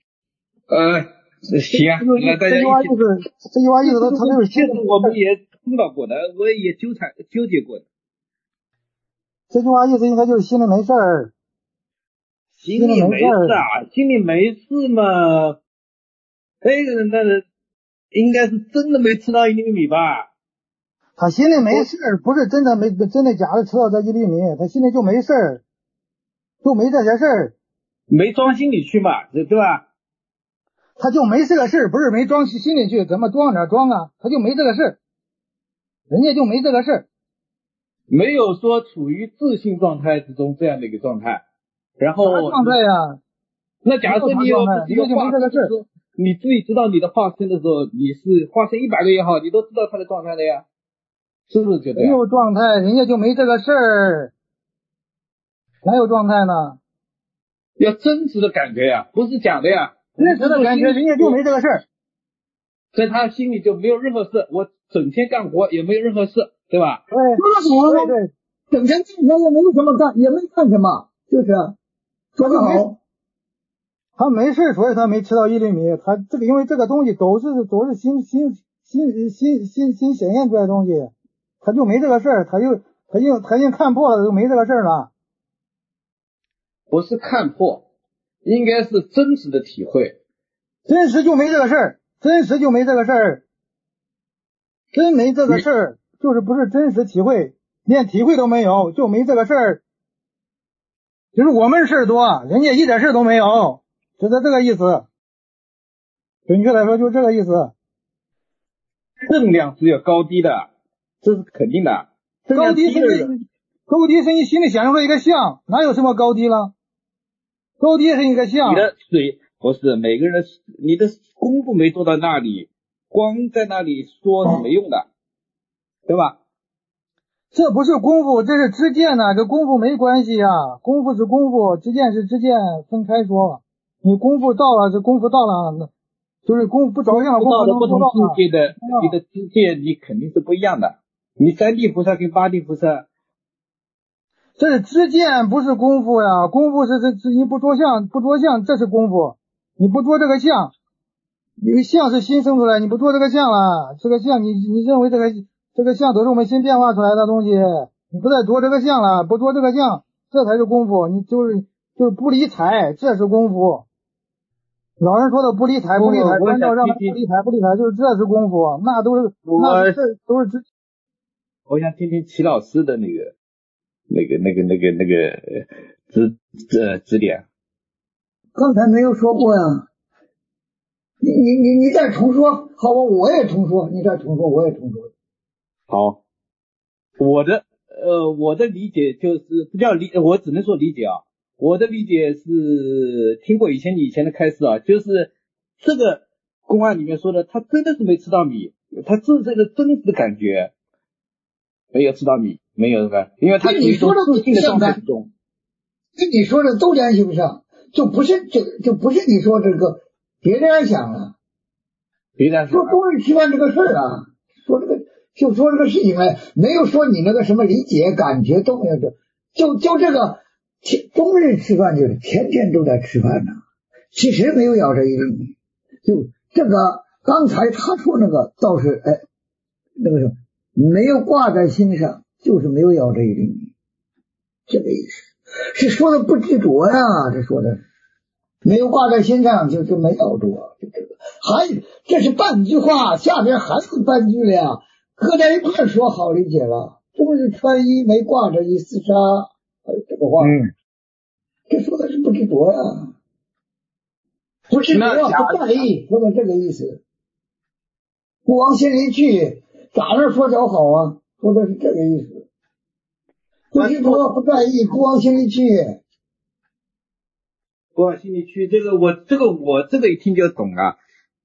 行啊，那大家这句话意思他就是其实我们也碰到过的，我也纠结过的。 这句话意思应该就是心里没事儿。 心里没事啊，心里没事嘛。这个人那应该是真的没吃到1厘米吧？ 他心里没事，不是真的假的吃到这1厘米，他心里就没事，就没这些事儿， 没装心里去嘛，对吧？ 他就没这个事，不是没装心里去，怎么装哪装啊？他就没这个事，人家就没这个事， 没有说处于自信状态之中这样的一个状态。然后啥状态呀？ 那假如说你有自己的化身的时候，你自己知道你的化身的时候，你是化身100个也好，你都知道他的状态的呀。是不是觉得没有状态，人家就没这个事儿，哪有状态呢？ 要真实的感觉呀，不是假的呀。 真实的感觉，人家就没这个事儿， 在他心里就没有任何事，我整天干活也没有任何事，对吧？ 对，整天干活也没有什么干，也没干什么，就是说得好。 他没事，所以他没吃到1厘米。他这个因为这个东西都是新显现出来的东西。他就没这个事儿，他已经看破了，就没这个事儿了。 不是看破，应该是真实的体会。 真实就没这个事儿，真实就没这个事儿，真没这个事儿，就是不是真实体会，连体会都没有，就没这个事儿。就是我们事儿多，人家一点事儿都没有，就是这个意思。准确来说，就这个意思。 正量是有高低的。这是肯定的， 高低是你心里想出一个像，哪有什么高低了？高低是一个像。 你的水不是每个人你的功夫没做到那里，光在那里说是没用的，对吧？ 这不是功夫，这是知见呐，这功夫没关系啊，功夫是功夫，知见是知见，分开说。你功夫到了，这功夫到了，就是功夫不着相，功夫到不同境界的，你的知见你肯定是不一样的。你3地菩萨跟8地菩萨， 这是知见，不是功夫呀。功夫是你不着相，这是功夫。你不着这个相，因为相是心生出来，你不着这个相了，这个相你认为这个相都是我们心变化出来的东西，你不再着这个相了，不着这个相，这才是功夫。你就是不理睬，这是功夫。老人说的不理睬，关照让他不理睬，就是这是功夫，那都是知。 我想听听齐老师的那个指点。 刚才没有说过呀，你再重说，好吧，我也重说，你再重说，我也重说。 好，我的我的理解就是不叫理，我只能说理解啊。我的理解是听过以前的开示啊，就是这个公案里面说的，他真的是没吃到米，他这个真实的感觉没有吃到米，没有是吧？因为他有一种自信的状态中， 跟你说的都联系不上，就不是你说这个别人想了，说中日吃饭这个事儿啊，说这个事情呢，没有说你那个什么理解感觉都没有，就这个中日吃饭就是天天都在吃饭呢，其实没有咬这一厘米。就这个刚才他说那个倒是那个什么没有挂在心上，就是没有咬这一厘米，这个意思是说的不执着呀，这说的没有挂在心上就没咬住啊，就这个这是半句话，下边还有半句了呀，搁在一块说好理解了。中日穿衣没挂着一厮杀，这个话，这说的是不执着呀，不执着不在意，说的这个意思。不往心里去，咋能说着好啊？说的是这个意思。不执着不在意，不往心里去。 不往心里去，我这个一听就懂了。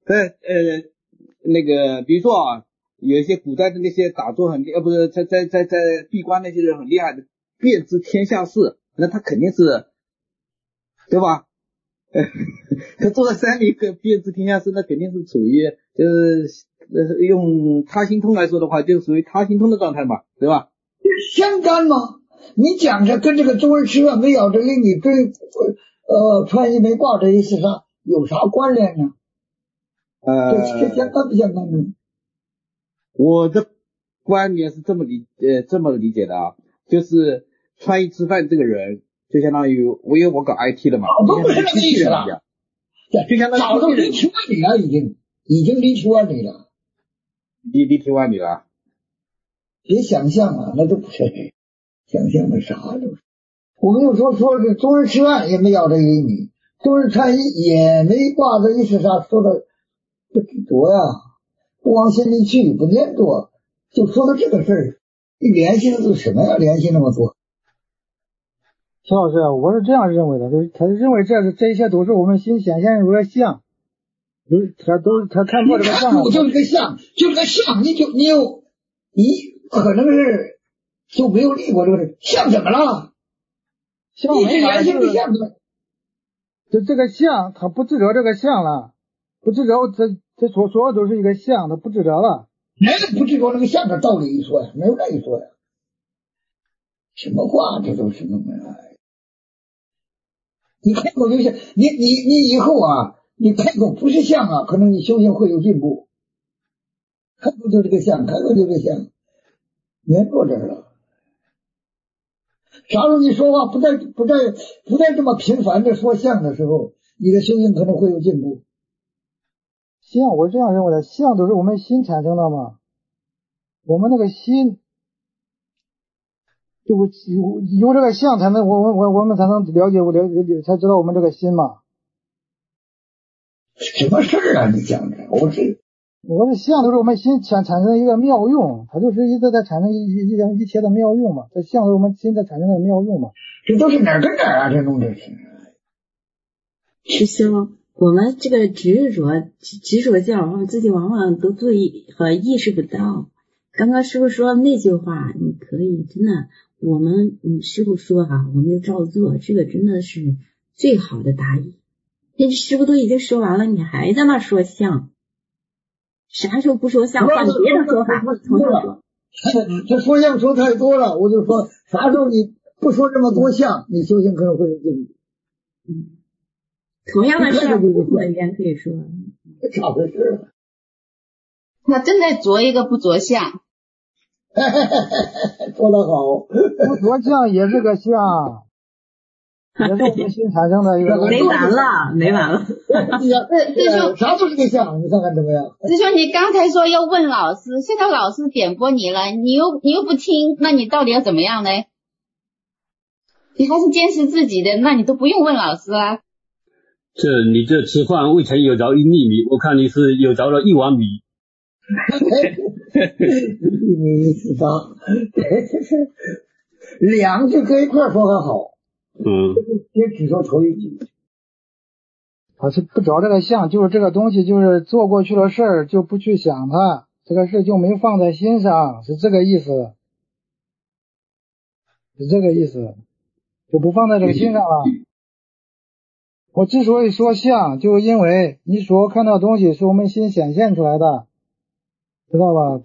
那个比如说啊，有一些古代的那些打坐很不是在闭关那些人很厉害的，遍知天下事，那他肯定是，对吧？他坐在山里遍知天下事，那肯定是处于就是用他心通来说的话，就属于他心通的状态嘛，对吧？ 相干吗？你讲着跟这个中日吃饭没咬着厘米对穿衣没挂着一厮杀有啥关联呢？这相干不相干呢？ 我的观点是这么理解的啊，就是穿衣吃饭这个人就相当于因为我搞 IT 的嘛， 都不是那个意思了， 就相当于早都离题万里了，已经离题万里了， 离题万里了。 别想象啊，那都不是想象的啥都是。我们又说是中日吃饭也没咬着一厘米，中日穿衣也没挂着一厮杀，说的不执着呀，不往心里去，不粘着，就说的这个事儿，你联系的是什么呀？联系那么多？ 秦老师，我是这样认为的，就是他认为这一切都是我们心显现出来相，他看破这个相， 就是个相，就是个相，你可能是就没有立过这个相怎么了？ 相一直联系这个相就这个相，他不执着这个相了，不执着这所有都是一个相，他不执着了。 哪个不执着那个相的道理一说呀？没有那一说呀。什么话？这都是那么来。你开口就像你以后啊，你开口不是相啊，可能你修行会有进步。开口就这个相，开口就这个相，粘过这儿了。假如你说话不再这么频繁的说相的时候，你的修行可能会有进步。 相，我是这样认为的，相都是我们心产生的嘛，我们那个心就有这个相才能我们才能了解才知道我们这个心嘛。 什么事儿啊？你讲的， 我的相都是我们心产生一个妙用，它就是一直在产生一切的妙用嘛。这相都是我们心在产生的妙用嘛。 这都是哪儿跟哪儿啊？这弄的是。 师兄，我们这个执着相，我们自己往往都意识不到。刚刚师傅说那句话，你可以真的，师傅说我们就照做，这个真的是最好的答疑。那师傅都已经说完了，你还在那说相。啥时候不说相，换别的说法，从头说。 这说相说太多了，我就说啥时候你不说这么多相，你修行可能会有进步。 同样的事，不可言可以说。 这咋回事？ 他正在着一个不着相。 说得好。 不着相也是个相。也是我们心产生的一个。 没完了。 师兄， 啥都是个相，你看看怎么样？ 师兄，你刚才说要问老师，现在老师点拨你了，你又不听，那你到底要怎么样呢？你还是坚持自己的，那你都不用问老师啊。 你这吃饭未曾有着1粒米，我看你是有着了1碗米。 1米148，这是2句搁一块说还好。也只说头一句。 他是不找这个相，就是这个东西就是做过去的事儿，就不去想它，这个事就没放在心上，是这个意思，就不放在这个心上了。我之所以说相，就是因为你所看到的东西是我们心显现出来的，知道吧？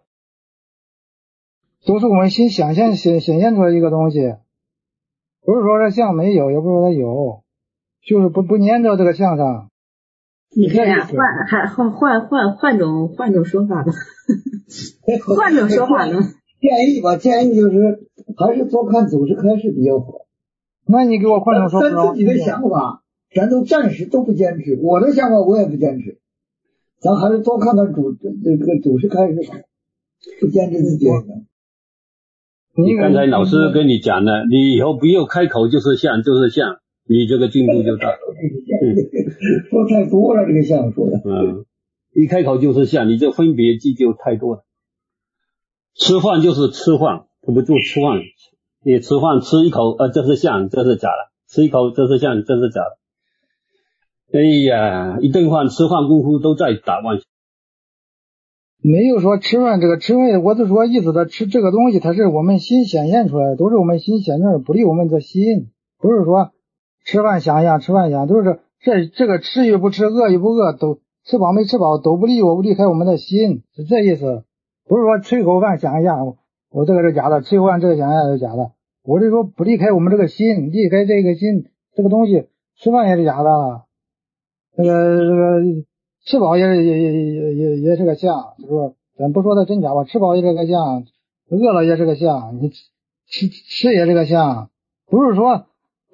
都是我们心显现出来一个东西，不是说这相没有，也不是说它有，就是不粘着这个相上。 你看呀，换种说法吧，换种说法呢？ 建议就是还是多看祖师开示比较好。 那你给我换种说法。 咱自己的想法，咱都暂时都不坚持，我的想法我也不坚持，咱还是多看看这个祖师开示，不坚持自己。 你刚才老师跟你讲了，你以后不要开口就是相，你这个进步就大。 说太多了，这个相说的。 一开口就是相，你这分别计就太多了。吃饭就是吃饭，不做吃饭。你吃饭吃一口，这是相，这是假的；吃一口，这是相，这是假的。哎呀，一顿饭吃饭功夫都在打妄想。 没有说吃饭这个吃饭，我是说意思的吃这个东西，它是我们心显现出来的，都是我们心显现，不离我们的心，不是说吃饭想想，都是这个吃与不吃，饿与不饿，都吃饱没吃饱，都不离开我们的心，是这意思。不是说吃一口饭想一下，我这个是假的，吃一口饭这个想一下是假的，我是说不离开我们这个心，离开这个心，这个东西吃饭也是假的，这个吃饱也是个相，就是说咱不说它真假吧，吃饱也是个相，饿了也是个相，你吃也是个相，不是说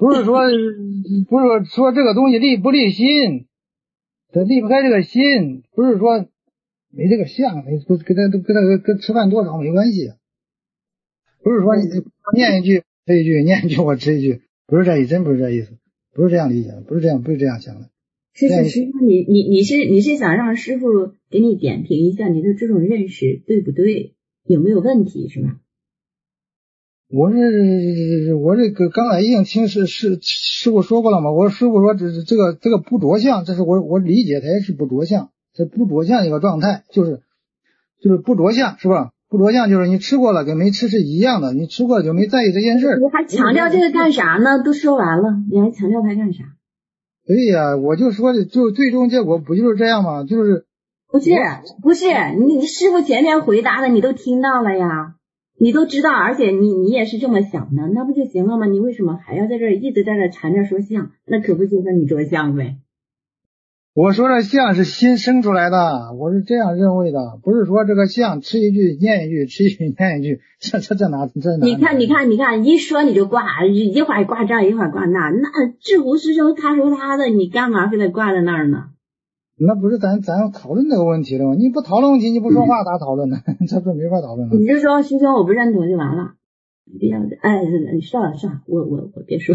这个东西离不离心，它离不开这个心，不是说没这个相，跟吃饭多少没关系，不是说你念一句吃一句，念一句我吃一句，不是这意思，真不是这意思，不是这样理解的，不是这样想的。 师傅，你是想让师傅给你点评一下你的这种认识对不对，有没有问题是吧？ 我这个刚才已经听师傅说过了嘛，我师傅说这个不着相，这是我理解它也是不着相，这不着相一个状态，就是不着相是吧？不着相就是你吃过了跟没吃是一样的，你吃过了就没在意这件事。 你还强调这个干啥呢？都说完了，你还强调它干啥？ 对呀，我就说的，就最终结果不就是这样吗？就是不是你师傅前面回答的你都听到了呀，你都知道，而且你也是这么想的，那不就行了吗？你为什么还要在这一直在这缠着说相？那可不就是你着相呗？ 我说的相是心生出来的，我是这样认为的，不是说这个相吃一句念一句，吃一句念一句，这哪？ 你看，一说你就挂，一会儿挂这，一会儿挂那智胡师兄他说他的，你干嘛非得挂在那儿呢？ 那不是咱讨论这个问题了吗？你不讨论问题，你不说话咋讨论呢？这不没法讨论了。 你就说师兄我不认同就完了，不要你算了，我别说。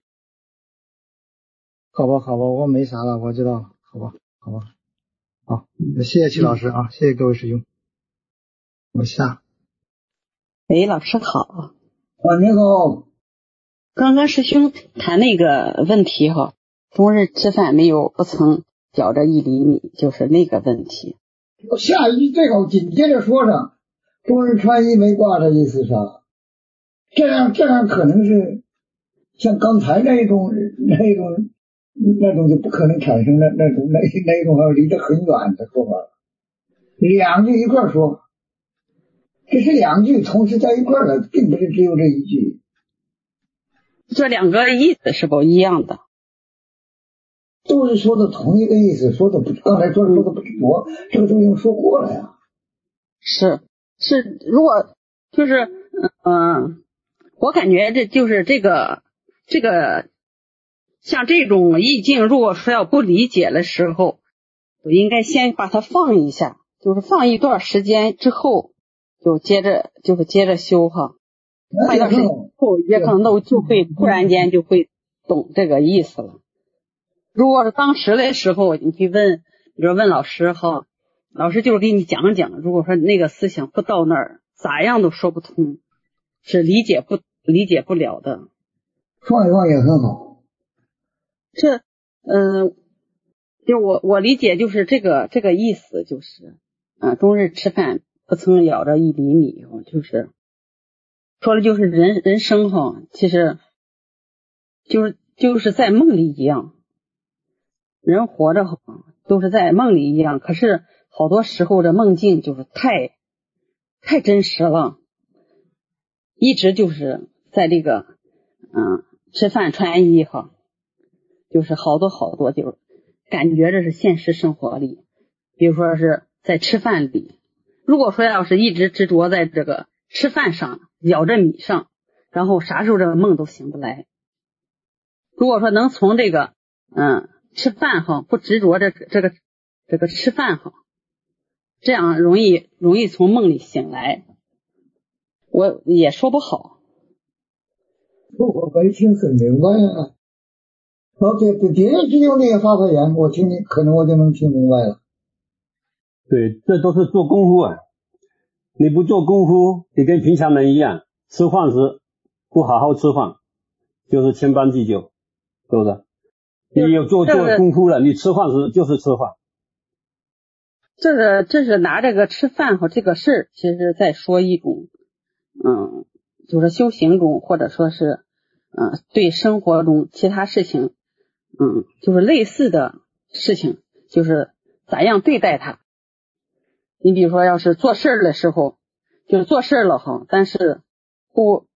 好吧，我没啥了，我知道了。好吧，好，谢谢齐老师啊，谢谢各位师兄，我下。 喂，老师好。 你好。 刚刚师兄谈那个问题哈，中日吃饭没有不曾嚼着1厘米，就是那个问题。 下一句最好紧接着说上，中日穿衣没挂着意思啥？这样可能是像刚才那种就不可能产生那种还要离得很远的说法了。2句一块说，这是2句同时在一块的，并不是只有这一句。 这2个意思是不一样的， 都是说的同一个意思，刚才说的不是多，这个都已经说过了呀。 是，如果就是我感觉这就是这个像这种意境，如果说要不理解的时候，我应该先把它放一下，就是放一段时间之后，就接着修哈。放一段时间后，也可能就会突然间就会懂这个意思了。如果是当时的时候，你去问，比如问老师哈， 老师就是给你讲讲，如果说那个思想不到那儿，咋样都说不通，是理解不了的。 放一放也很好。 这就我理解就是这个意思，就是终日吃饭不曾咬着1厘米，就是说的就是人生哈，其实就是在梦里一样，人活着哈都是在梦里一样，可是好多时候这梦境就是太真实了，一直就是在这个吃饭穿衣哈，就是好多就是感觉这是现实生活里，比如说是在吃饭里，如果说要是一直执着在这个吃饭上，咬着米上，然后啥时候这个梦都醒不来。如果说能从这个吃饭哈，不执着这个吃饭哈，这样容易从梦里醒来。我也说不好。 我没听很明白啊。对，别人只有那个发言，我听你可能我就能听明白了。 对，这都是做功夫啊！你不做功夫，你跟平常人一样，吃饭时不好好吃饭，就是千般计较，是不是？你有做功夫了，你吃饭时就是吃饭。 这是拿这个吃饭和这个事儿，其实在说一种就是修行中，或者说是对生活中其他事情就是类似的事情，就是咋样对待它。你比如说要是做事儿的时候，就是做事了哈，但是不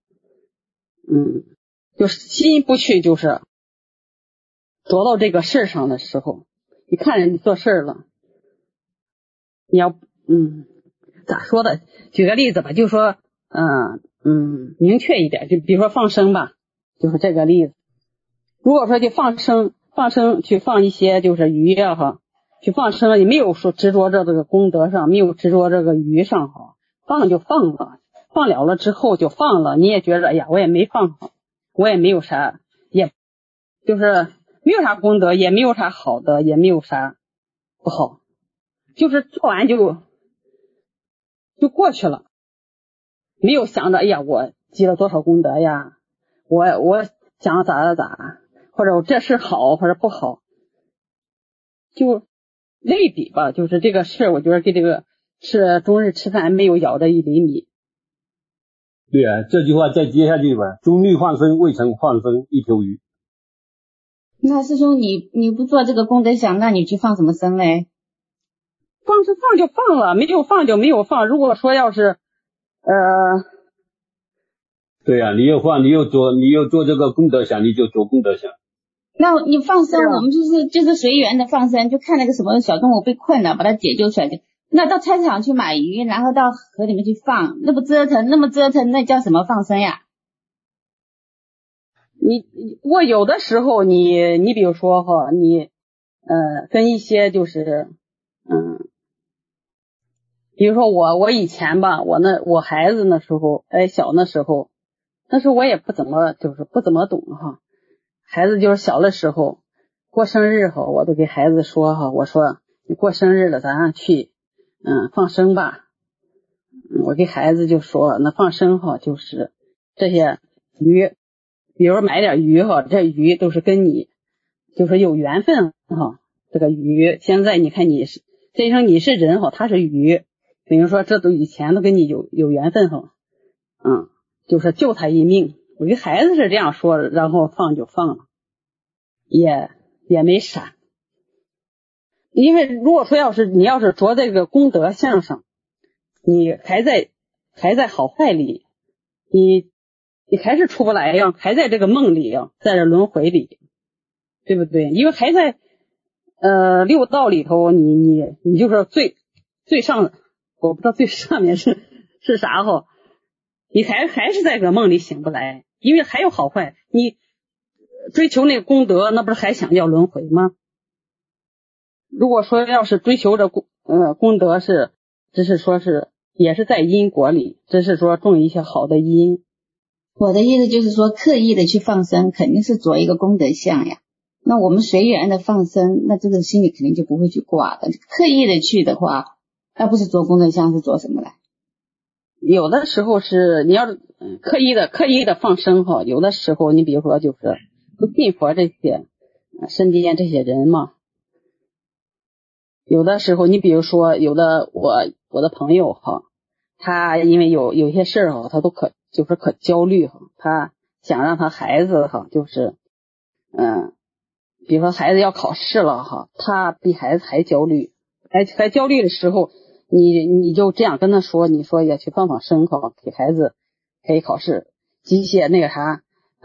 就是心不去就是着到这个事上的时候，你看人家做事了，你要咋说的？举个例子吧，就说明确一点，就比如说放生吧，就是这个例子。如果说就放生去放一些就是鱼啊哈，去放生，你没有说执着这个功德上，没有执着这个鱼上哈，放就放了，放了之后就放了，你也觉得哎呀我也没放好，我也没有啥，也就是没有啥功德，也没有啥好的，也没有啥不好，就是做完就过去了，没有想着哎呀我积了多少功德呀，我想咋，或者我这事好或者不好，就类比吧，就是这个事我觉得跟这个是终日吃饭没有咬着1厘米。 对啊，这句话再接下去吧，中律放生未曾放生一条鱼。 那师兄你不做这个功德想，那你去放什么生嘞？ 放是放就放了，没有放就没有放。如果说要是对啊，你又放，你又做这个功德想，你就做功德想。 那你放生，我们就是随缘的放生，就看那个什么小动物被困了，把它解救出来。那到菜市场去买鱼，然后到河里面去放，那么折腾，那叫什么放生呀？ 我有的时候你比如说哈，你跟一些就是比如说我以前吧，我孩子那时候小那时候我也不怎么懂哈。孩子就是小的时候过生日哈，我都给孩子说哈，我说你过生日了咱俩去放生吧。我给孩子就说那放生哈，就是这些鱼，比如买点鱼哈，这鱼都是跟你就是有缘分哈。这个鱼现在你看你是这一生你是人哈，他是鱼，等于说这都以前都跟你有缘分哈。就是救他一命。我给孩子是这样说的，然后放就放了，也没啥。因为如果说你要是着这个功德相上，你还在好坏里，你还是出不来呀，还在这个梦里呀，在这轮回里，对不对？因为还在六道里头，你就是最上，我不知道最上面是啥哈，你还是在个梦里醒不来，因为还有好坏，你追求那个功德，那不是还想要轮回吗？如果说要是追求着功德只是说是也是在因果里，只是说种一些好的因。 我的意思就是说，刻意的去放生，肯定是着一个功德相呀。那我们随缘的放生，那这个心里肯定就不会去挂的。刻意的去的话， 那不是做功德箱是做什么来？ 有的时候是你要刻意的放生哈，有的时候你比如说就是不信佛这些身边这些人嘛，有的时候你比如说有的我的朋友哈，他因为有些事儿哈，他都可焦虑哈，他想让他孩子哈就是比如说孩子要考试了哈，他比孩子还焦虑，还焦虑的时候，你就这样跟他说，你说也去放生哈，给孩子可以考试，机械那个啥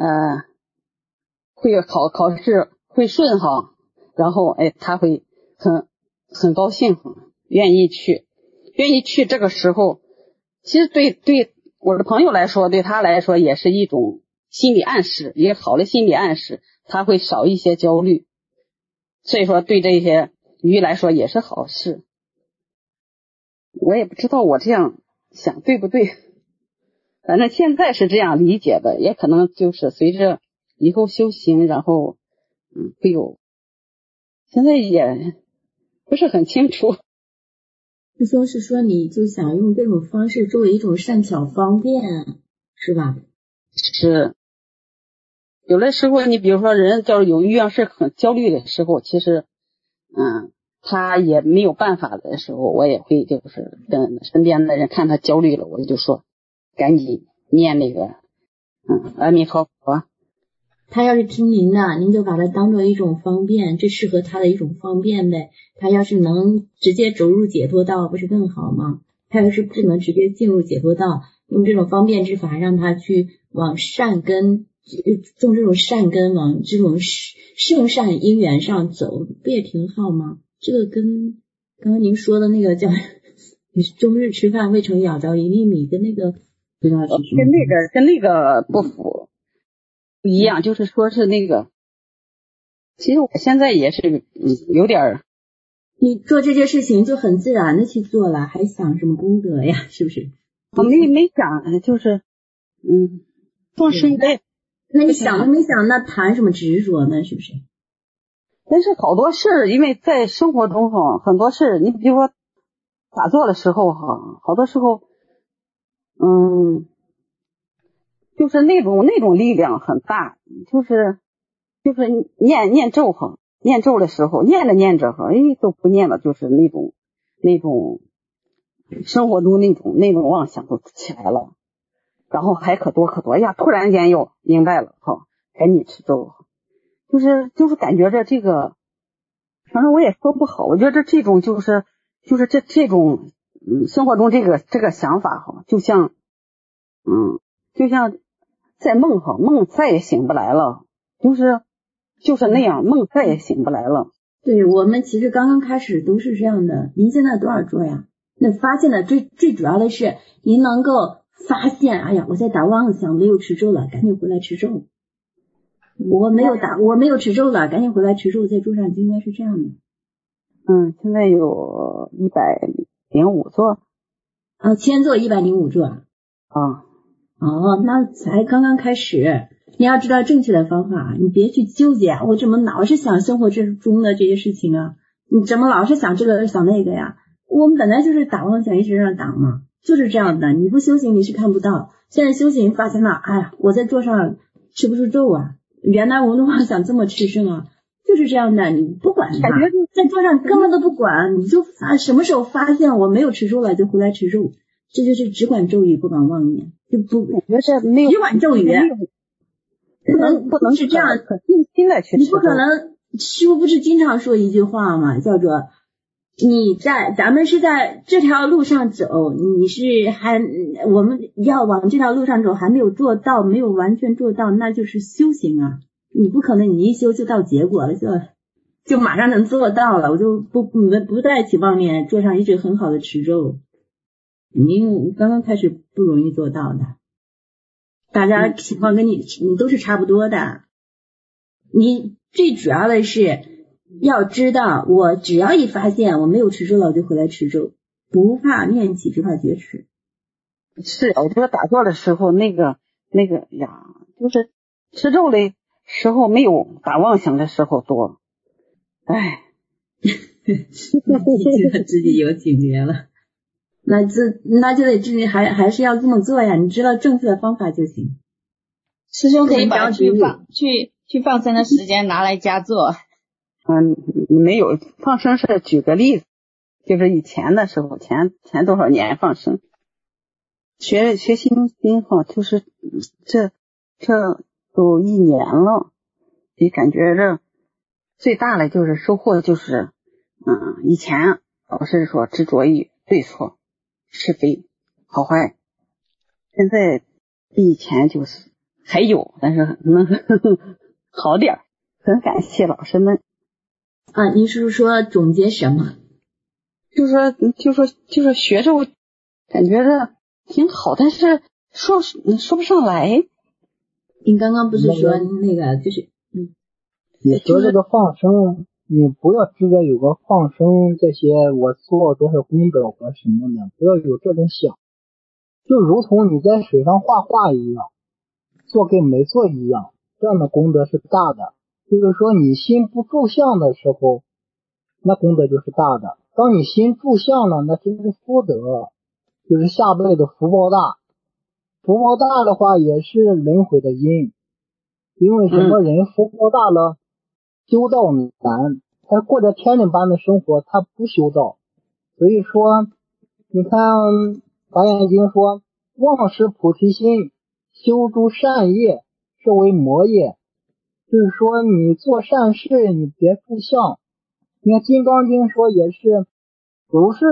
会考试会顺哈，然后他会很高兴哈，愿意去这个时候，其实对我的朋友来说，对他来说也是一种心理暗示，一个好的心理暗示，他会少一些焦虑，所以说对这些鱼来说也是好事。我也不知道我这样想对不对，反正现在是这样理解的，也可能就是随着以后修行，然后会有，现在也不是很清楚。 是说你就想用这种方式作为一种善巧方便，是吧？ 是。有的时候你比如说人就是有一样事很焦虑的时候，其实他也没有办法的时候，我也会就是跟身边的人看他焦虑了，我就说赶紧念那个阿弥陀佛。 他要是听您的，您就把它当做一种方便，这适合他的一种方便呗。他要是能直接走入解脱道，不是更好吗？他要是不能直接进入解脱道，用这种方便之法让他去往善根，种这种善根，往这种圣善因缘上走，不也挺好吗？这个跟刚刚您说的那个叫你终日吃饭未曾咬着一粒米，跟那个不知道是什么， 跟那个不符。不一样，就是说是那个，其实我现在也是有点， 你做这件事情就很自然的去做了，还想什么功德呀？是不是？ 我没想，就是放生呗。 那你想都没想，那谈什么执着呢？是不是？ 但是好多事，因为在生活中哈，很多事，你比如说打坐的时候哈，好多时候，就是那种力量很大，就是念咒哈，念咒的时候念着哈，都不念了，就是那种生活中那种妄想都起来了，然后还可多呀，突然间又明白了哈，赶紧吃咒，就是感觉着这个，反正我也说不好，我觉得这种就是这种生活中这个想法哈，就像在梦哈，梦再也醒不来了，就是那样，梦再也醒不来了。 对，我们其实刚刚开始都是这样的。您现在多少桌呀？那发现的最主要的是您能够发现，哎呀，我在打妄想，没有持咒了，赶紧回来持咒。我没有持咒了，赶紧回来持咒，在桌上就应该是这样的。 现在有105座。 1000座105座啊。那才刚刚开始，你要知道正确的方法，你别去纠结我怎么老是想生活中的这些事情啊，你怎么老是想这个想那个呀？我们本来就是打妄想一直让打嘛，就是这样的，你不修行你是看不到，现在修行发现了，哎呀，我在桌上吃不出咒啊，原来我们的妄想这么炽盛啊，就是这样的，你不管它，在桌上根本都不管，你就什么时候发现我没有持咒了就回来持咒，这就是只管咒语不管妄念，就不我觉得这没有只管咒语，不能是这样， 用心的去持咒。 你不可能，师父不是经常说一句话吗？叫做咱们是在这条路上走，我们要往这条路上走，还没有做到，没有完全做到，那就是修行啊！你不可能你一修就到结果了，就马上能做到了。我就不带起妄念，做上一直很好的持咒。你刚刚开始不容易做到的，大家情况跟你都是差不多的。你最主要的是要知道，我只要一发现我没有持咒了，我就回来持咒，不怕念起，只怕觉迟。 是，我觉得打坐的时候那个呀，就是持咒的时候没有打妄想的时候多。哎， 觉得自己有警觉了。 那就得还是要这么做呀，你知道正确的方法就行。 师兄可以把去放生的时间拿来加做。 没有，放生是举个例子，就是以前的时候，前多少年放生，学心中心哈，就是这都1年了，也感觉着最大的就是收获就是，以前老是说执着于对错、是非、好坏，现在比以前就是还有，但是能好点，很感谢老师们。 您是说总结什么？ 就是学着我感觉着挺好，但是说不上来。 你刚刚不是说那个就是你说这个放生，你不要执着有个放生这些我做多少功德和什么的，不要有这种想，就如同你在水上画画一样，做跟没做一样，这样的功德是大的。就是说你心不住相的时候，那功德就是大的。当你心住相了，那真是福德，就是下辈子福报大。福报大的话也是轮回的因，因为什么人福报大了，修道难，他过着天人般的生活，他不修道。所以说你看华严经说，忘失菩提心，修诸善业，是为魔业。就是说你做善事你别住相。你看金刚经说也是，如是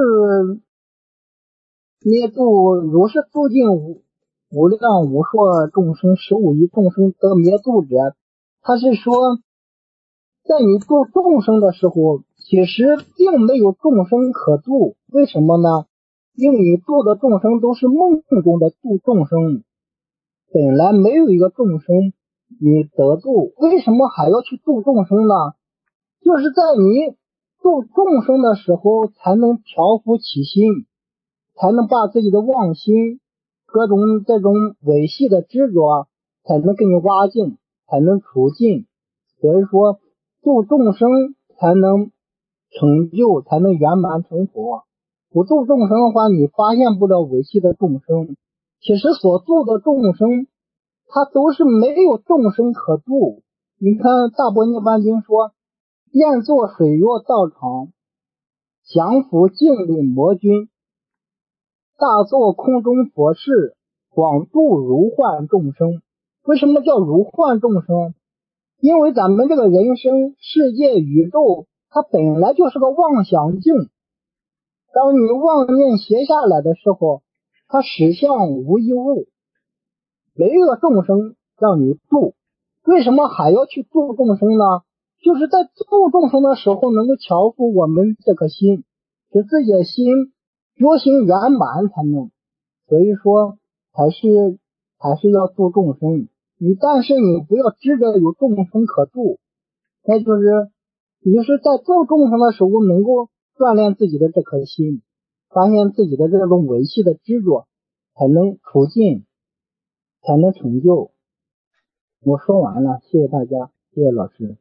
度尽无量无数众生，15亿众生得灭度者。他是说在你度众生的时候，其实并没有众生可度。为什么呢？因为你度的众生都是梦中的度众生，本来没有一个众生你得度，为什么还要去度众生呢？就是在你度众生的时候才能调伏起心，才能把自己的妄心各种这种维系的执着才能给你挖净，才能除尽。所以说度众生才能成就，才能圆满成佛。不度众生的话，你发现不了维系的众生。其实所度的众生他都是没有众生可度。你看大般涅槃经说，愿作水若道场，降伏净力魔君，大作空中佛事，广度如幻众生。为什么叫如幻众生？因为咱们这个人生世界宇宙它本来就是个妄想境，当你妄念歇下来的时候，它实相无一物，没有个众生让你度。为什么还要去度众生呢？就是在度众生的时候能够调伏我们这颗心，使自己的心觉醒圆满才能。所以说还是要度众生。但是你不要执着有众生可度，那就是你就是在度众生的时候能够锻炼自己的这颗心，发现自己的这种维系的执着，才能除尽，才能成就。我说完了，谢谢大家，谢谢老师。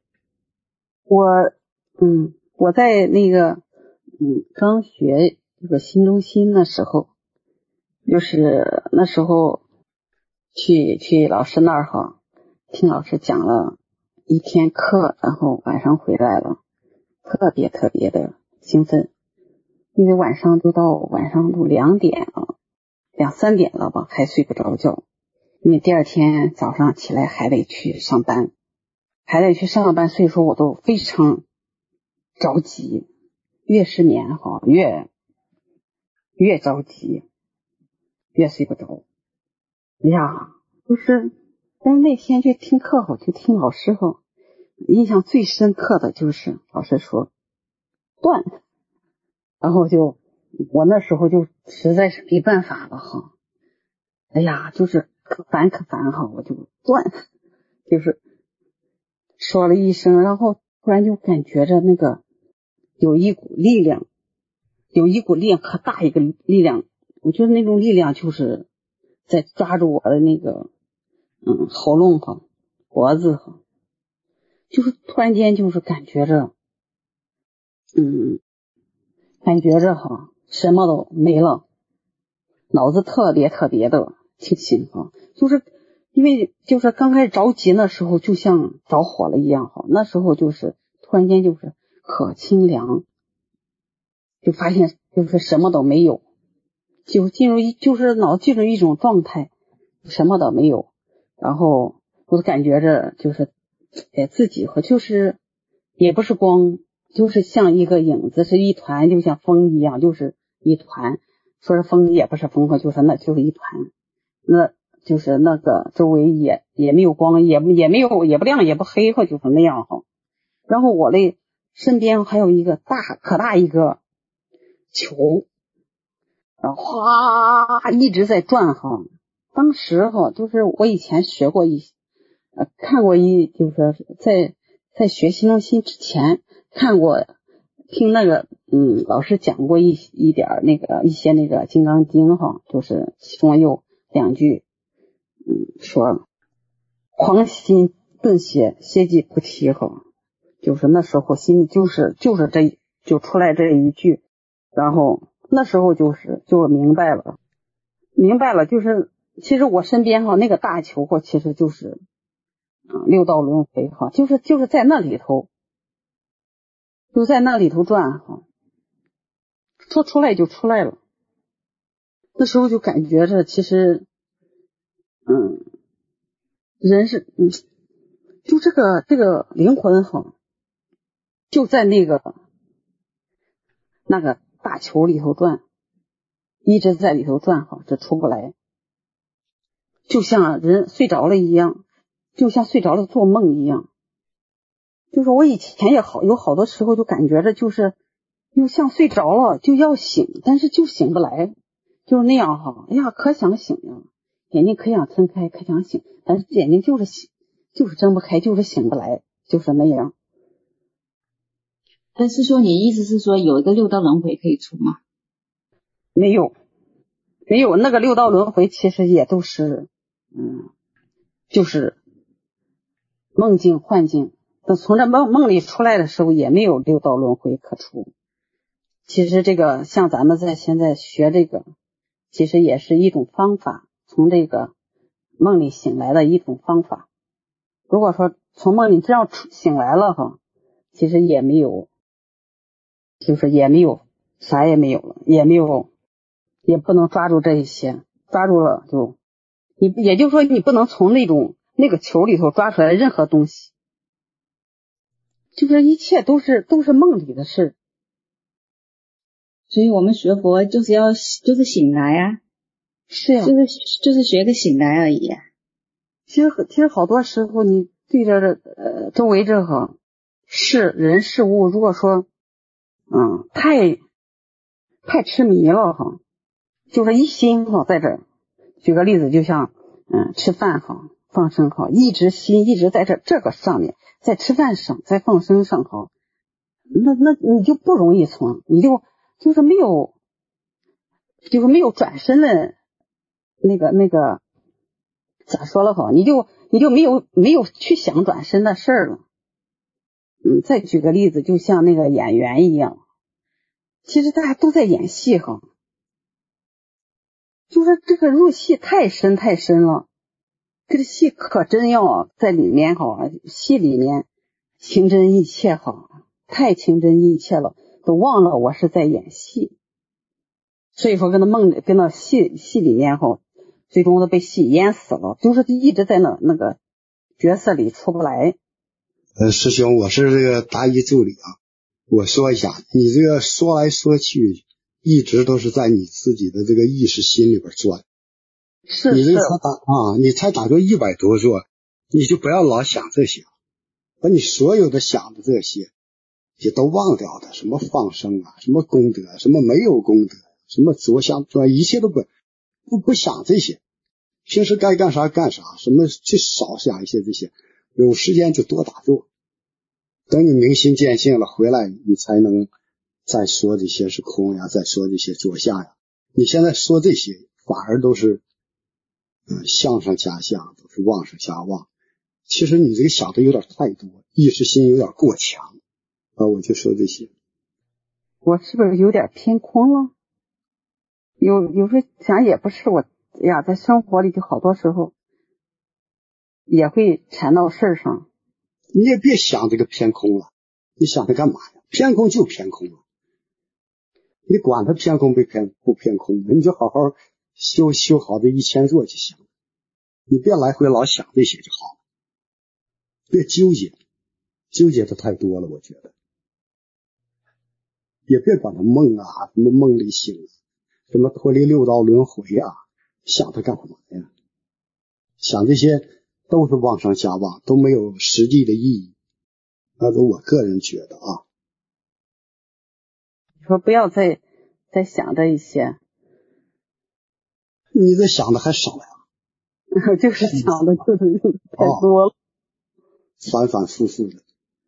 我在那个刚学这个心中心的时候，就是那时候去老师那儿哈，听老师讲了一天课，然后晚上回来了，特别的兴奋，因为晚上都2点了，2-3点了吧，还睡不着觉。因为第二天早上起来还得去上班，所以说我都非常着急，越失眠哈，越着急，越睡不着。但是那天去听课后，就听老师后，印象最深刻的就是老师说断，然后我那时候就实在是没办法了哈，就是可烦哈，我就断，就是说了一声，然后突然就感觉着那个有一股力量可大一个力量，我觉得那种力量就是在抓住我的那个喉咙哈、脖子哈，就是突然间就是感觉着哈什么都没了， 脑子特别的清醒哈，就是因为就是刚开始着急那时候就像着火了一样哈，那时候就是突然间就是可清凉，就发现就是什么都没有，就进入就是脑子进入一种状态，什么都没有，然后我就感觉着就是自己和就是也不是光，就是像一个影子，是一团，就像风一样，就是一团，说是风也不是风，就是那就是一团，那就是那个周围也没有光，也没有，也不亮也不黑，或就是那样哈。然后我的身边还有一个可大一个球，然后哗一直在转哈。当时哈就是我以前学过看过就是在学新中心之前看过听那个老师讲过一点一些那个金刚经哈，就是其中有2句说狂心顿歇，歇即菩提哈，就是那时候心里就是这就出来这一句，然后那时候就明白了，就是其实我身边哈那个大球哈其实就是六道轮回哈，就是在那里头，就在那里头转哈，说出来就出来了。那时候就感觉着其实人是就这个灵魂哈就在那个大球里头转，一直在里头转哈，这出不来，就像人睡着了一样，就像睡着了做梦一样。就是我以前也有好多时候就感觉着就是又像睡着了就要醒，但是就醒不来，就是那样哈。哎呀，可想醒呀，眼睛可想睁开，可想醒，但是眼睛就是睁不开，就是醒不来，就是那样。 但师兄，你意思是说有一个六道轮回可以出吗？ 没有，那个六道轮回其实也都是就是梦境幻境，等从这梦里出来的时候也没有六道轮回可出。其实这个像咱们现在学这个其实也是一种方法，从这个梦里醒来的一种方法。如果说从梦里这样醒来了哈，其实也没有，就是也没有啥也没有了，也不能抓住这一些，抓住了就也就是说你不能从那个球里头抓出来任何东西，就是一切都是梦里的事。 所以我们学佛就是醒来啊， 是呀， 就是学个醒来而已啊。 其实好多时候你对着周围这个人事物，如果说太痴迷了哈，就是一心哈在这儿。举个例子，就像吃饭哈，放生哈，心一直在这个上面，在吃饭上，在放生上哈，那你就不容易你就是没有转身的那个咋说了哈，你就没有去想转身的事儿了。再举个例子，就像那个演员一样，其实大家都在演戏哈，就是这个入戏太深了，这个戏可真要在里面哈，戏里面情真意切哈，太情真意切了，都忘了我是在演戏。所以说跟那戏里面哈，最终都被戏淹死了，就是一直在那个角色里出不来。 师兄，我是这个答疑助理啊。我说一下，你这个说来说去，一直都是在你自己的这个意识心里边转。 是你这你才打个100多座，你就不要老想这些，把你所有的想的这些也都忘掉的，什么放生啊，什么功德，什么没有功德，什么着相，一切都不想这些。平时该干啥干啥，什么就少想一些这些。有时间就多打坐，等你明心见性了回来，你才能再说这些是空呀，再说这些着相呀。你现在说这些反而都是相上加相，都是妄上加妄。其实你这个想的有点太多，意识心有点过强我就说这些。 我是不是有点偏空了？ 有时候想也不是我呀，在生活里就好多时候也会缠到事儿上。 你也别想这个偏空了，你想它干嘛呀？偏空就偏空了，你管它偏空不偏空的，你就好好修好这1000座就行了。你别来回老想这些就好了，别纠结的太多了，我觉得。也别管它梦啊，什么梦里醒，什么脱离六道轮回啊，想它干什么呀？想这些都是妄上加妄，都没有实际的意义。那是我个人觉得啊。 说不要再想这一些。 你这想的还少呀？ 就是想的就是太多了， 反反复复的。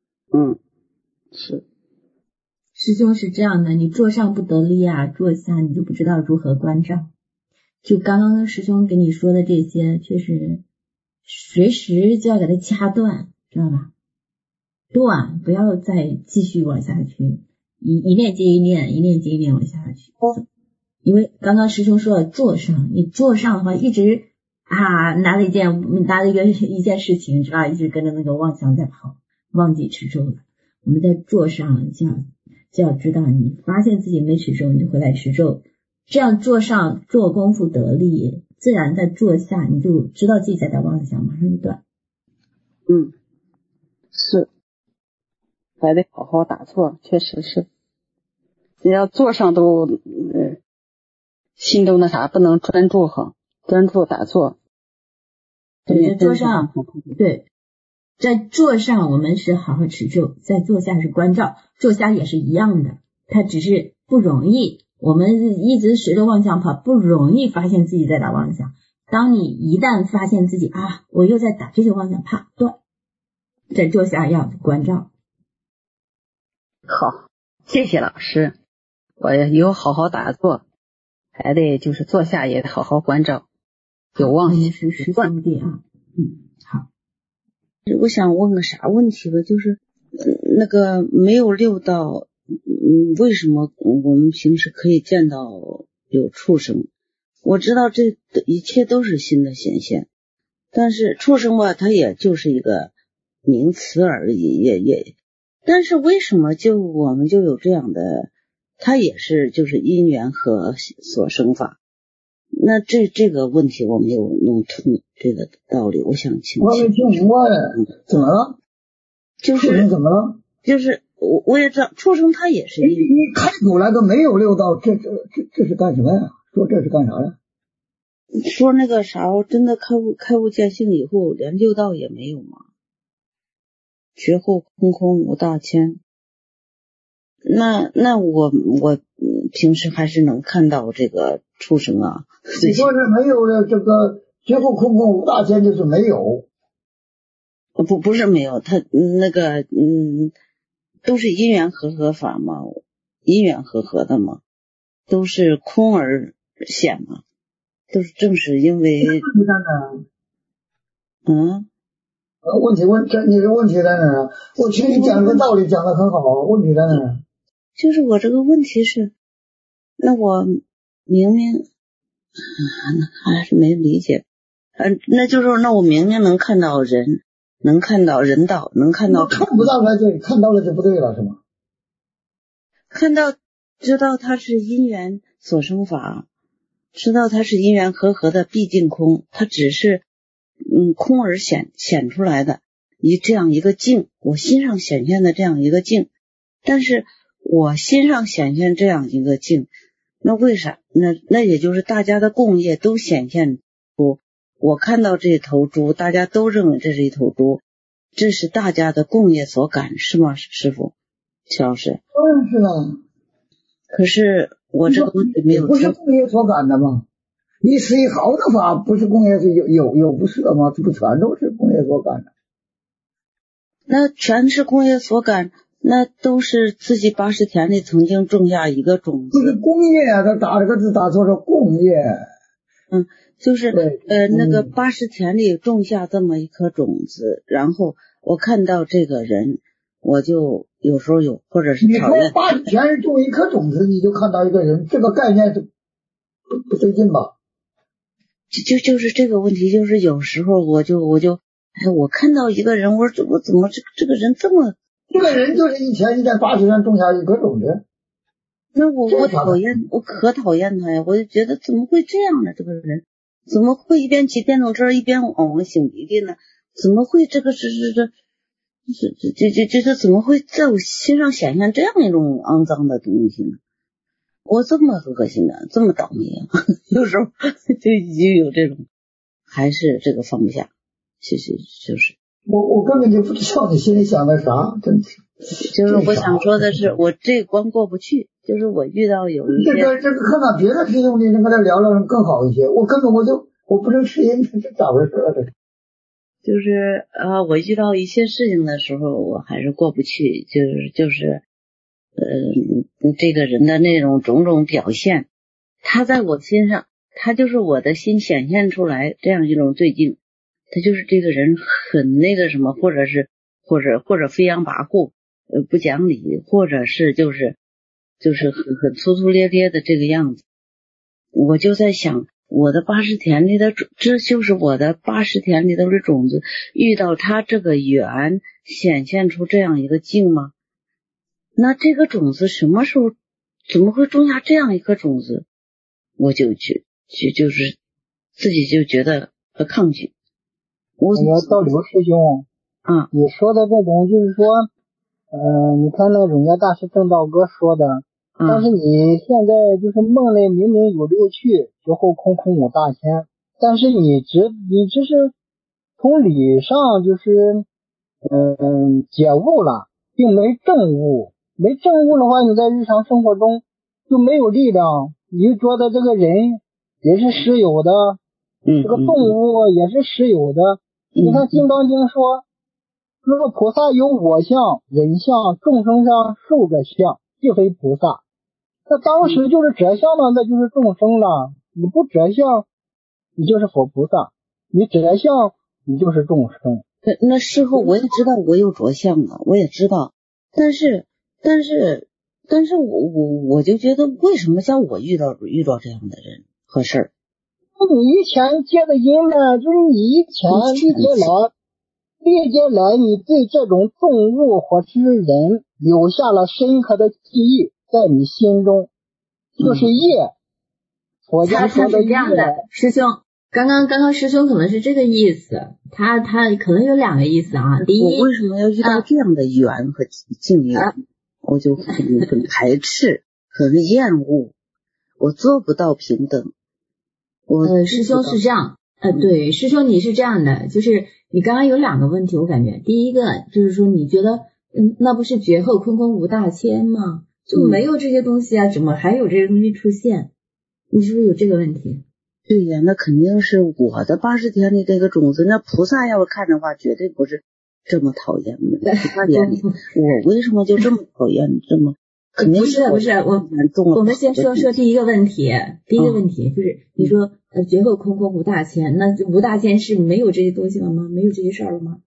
是。 师兄是这样的，你坐上不得力啊，坐下你就不知道如何关照。就刚刚师兄跟你说的这些，确实随时就要给它掐断，知道吧？断，不要再继续往下去，一念接一念，一念接一念往下去。因为刚刚师兄说了坐上，你坐上的话一直拿了一件事情，知道，一直跟着那个妄想在跑，忘记持咒了。我们在坐上就要知道，你发现自己没持咒，你就回来持咒，这样坐上做功夫得力，自然在坐下你就知道自己在打妄想，马上就断。 是，还得好好打坐，确实是。你要坐上都心都那啥，不能专注打坐。 对，在坐上，对，在坐上我们是好好持咒，在坐下是关照，坐下也是一样的，它只是不容易，我们一直随着妄想跑，不容易发现自己在打妄想。当你一旦发现自己我又在打这些妄想，啪断，在坐下要关照。 好，谢谢老师，我以后好好打坐，还得就是坐下也得好好关照，有妄想是观地啊。好。 我想问个啥问题吧，就是那个没有六道，为什么我们平时可以见到有畜生？我知道这一切都是新的显现，但是畜生吧，它也就是一个名词而已，但是为什么我们就有这样的，它也是就是因缘和所生法。那这个问题我没有弄通这个道理，我想请我没听明白，怎么了？ 就是怎么了？ 就是我也知道畜生它也是你开口来都没有六道，这是干什么呀？说这是干啥呀？ 说那个啥，真的开悟见性以后，连六道也没有吗？觉后空空无大千。那我平时还是能看到这个畜生啊。 你说是没有的，这个觉后空空无大千就是没有。 不是没有，他那个都是因缘和合法嘛，因缘和合的嘛，都是空而显嘛，都是正是因为问题你的问题在哪儿？我听你讲个道理讲得很好，问题在哪儿？ 就是我这个问题是，那我明明还是没理解，那就是说，那我明明能看到人，能看到人道，能看到看不到才对，看到了就不对了，是吗？ 看到知道它是因缘所生法，知道它是因缘和合的毕竟空，它只是空而显出来的这样一个境，我心上显现的这样一个境，但是我心上显现这样一个境，那为啥？那也就是大家的共业都显现出，我看到这头猪，大家都认为这是一头猪，这是大家的共业所感，是吗？师父，肖老师？ 当然是了。 可是我这个问题没有， 不是共业所感的吗？你随好的法不是共业，有不是的吗？这不全都是共业所感的？ 那全是共业所感，那都是自己80田里曾经种下一个种子。 不是共业啊，他打这个字打错了，共业。 就是那个80田里种下这么一颗种子，然后我看到这个人，我就有时候或者是你说80田种一颗种子，你就看到一个人，这个概念是不对劲吧？ 就是这个问题，就是有时候我就哎，我看到一个人，我说我怎么这个人这么， 这个人就是以前你在80元种下一颗种子。 那我讨厌，我可讨厌他呀！我就觉得怎么会这样呢？这个人怎么会一边骑电动车一边往我擤鼻涕呢？怎么会这怎么会在我身上显现这样一种肮脏的东西呢？我这么恶心的，这么倒霉啊！有时候就已经有这种，还是这个放不下，就是我根本就不知道你心里想的啥，真是。 就是我想说的是，我这关过不去，就是我遇到有一些这个看看别的师兄，你能跟他聊聊更好一些。我根本我不能适应，这咋回事啊？这就是我遇到一些事情的时候，我还是过不去，就是这个人的那种种种表现，他在我心上，他就是我的心显现出来这样一种对境，他就是这个人很那个什么，或者飞扬跋扈，不讲理，或者是就是很粗粗咧咧的这个样子。我就在想，我的80田里的这就是我的80田里的种子，遇到他这个缘显现出这样一个境吗？那这个种子什么时候怎么会种下这样一颗种子？我就是自己就觉得很抗拒。 我要到刘师兄，你说的这种就是说，你看那个永嘉大师正道哥说的，但是你现在就是梦里明明有6趣，绝后空空无大千，但是你只是从理上就是解悟了，并没证悟。没证悟的话，你在日常生活中就没有力量，你就觉得这个人也是实有的，这个动物也是实有的。你看《金刚经》说，如果菩萨有我相、人相、众生相、寿者相，即非菩萨。那当时就是折相了，那就是众生了。你不折相，你就是佛菩萨；你折相，你就是众生。 那事后我也知道我有着相了，我也知道，但是我就觉得，为什么像我遇到这样的人和事儿？ 你以前接的因呢，就是你以前历届来，你对这种动物或是人留下了深刻的记忆，在你心中，就是业。佛家说的这样的，师兄，刚刚师兄可能是这个意思，他可能有2个意思啊。第一， 我为什么要遇到这样的缘和境遇？我就很排斥，很厌恶，我做不到平等。 师兄是这样，对，师兄你是这样的，就是你刚刚有2个问题，我感觉第一个就是说你觉得，那不是绝后空空无大千吗？就没有这些东西啊，怎么还有这些东西出现？你是不是有这个问题？ 对呀，那肯定是我的80田里这个种子，那菩萨要看的话，绝对不是这么讨厌的。菩萨眼里，我为什么就这么讨厌？这么肯定不是我们先说第一个问题。第一个问题就是你说绝后空空无大千，那无大千是没有这些东西了吗？没有这些事儿了吗？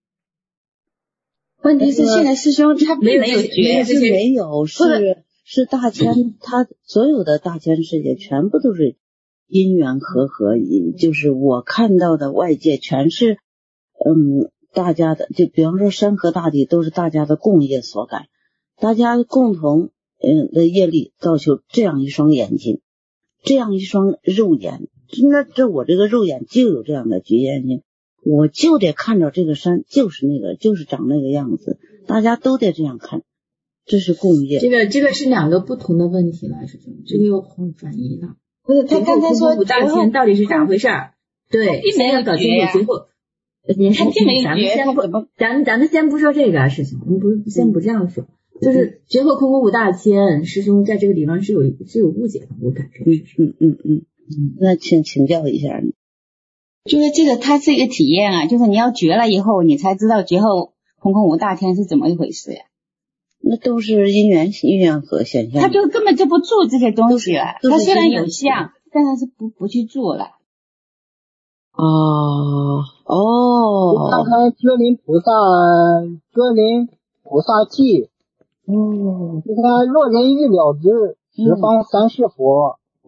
问题是现在师兄他并没有绝， 没有是大千，他所有的大千世界全部都是因缘和合，就是我看到的外界全是大家的，就比方说山河大地都是大家的共业所感，大家共同的业力造就这样一双眼睛，这样一双肉眼，那这我这个肉眼就有这样的局限性，我就得看着这个山就是就是长那个样子，大家都得这样看，这是共业。 这个是2个不同的问题了，师兄，这个又转移了。 不是，他刚才说无大千到底是咋回事？对，先要搞清楚结果。咱们先不说这个事情，先不这样说，就是绝后空空无大千，师兄在这个地方是有误解的，我感觉。 那请教一下。 就是这个，它是一个体验啊，就是你要绝了以后，你才知道绝后空空无大千是怎么一回事呀。 那都是因缘和现象， 他就根本就不住这些东西了。他虽然有相，但是不去住了。 你看看觉林菩萨记，你看若人欲了之，十方三世佛，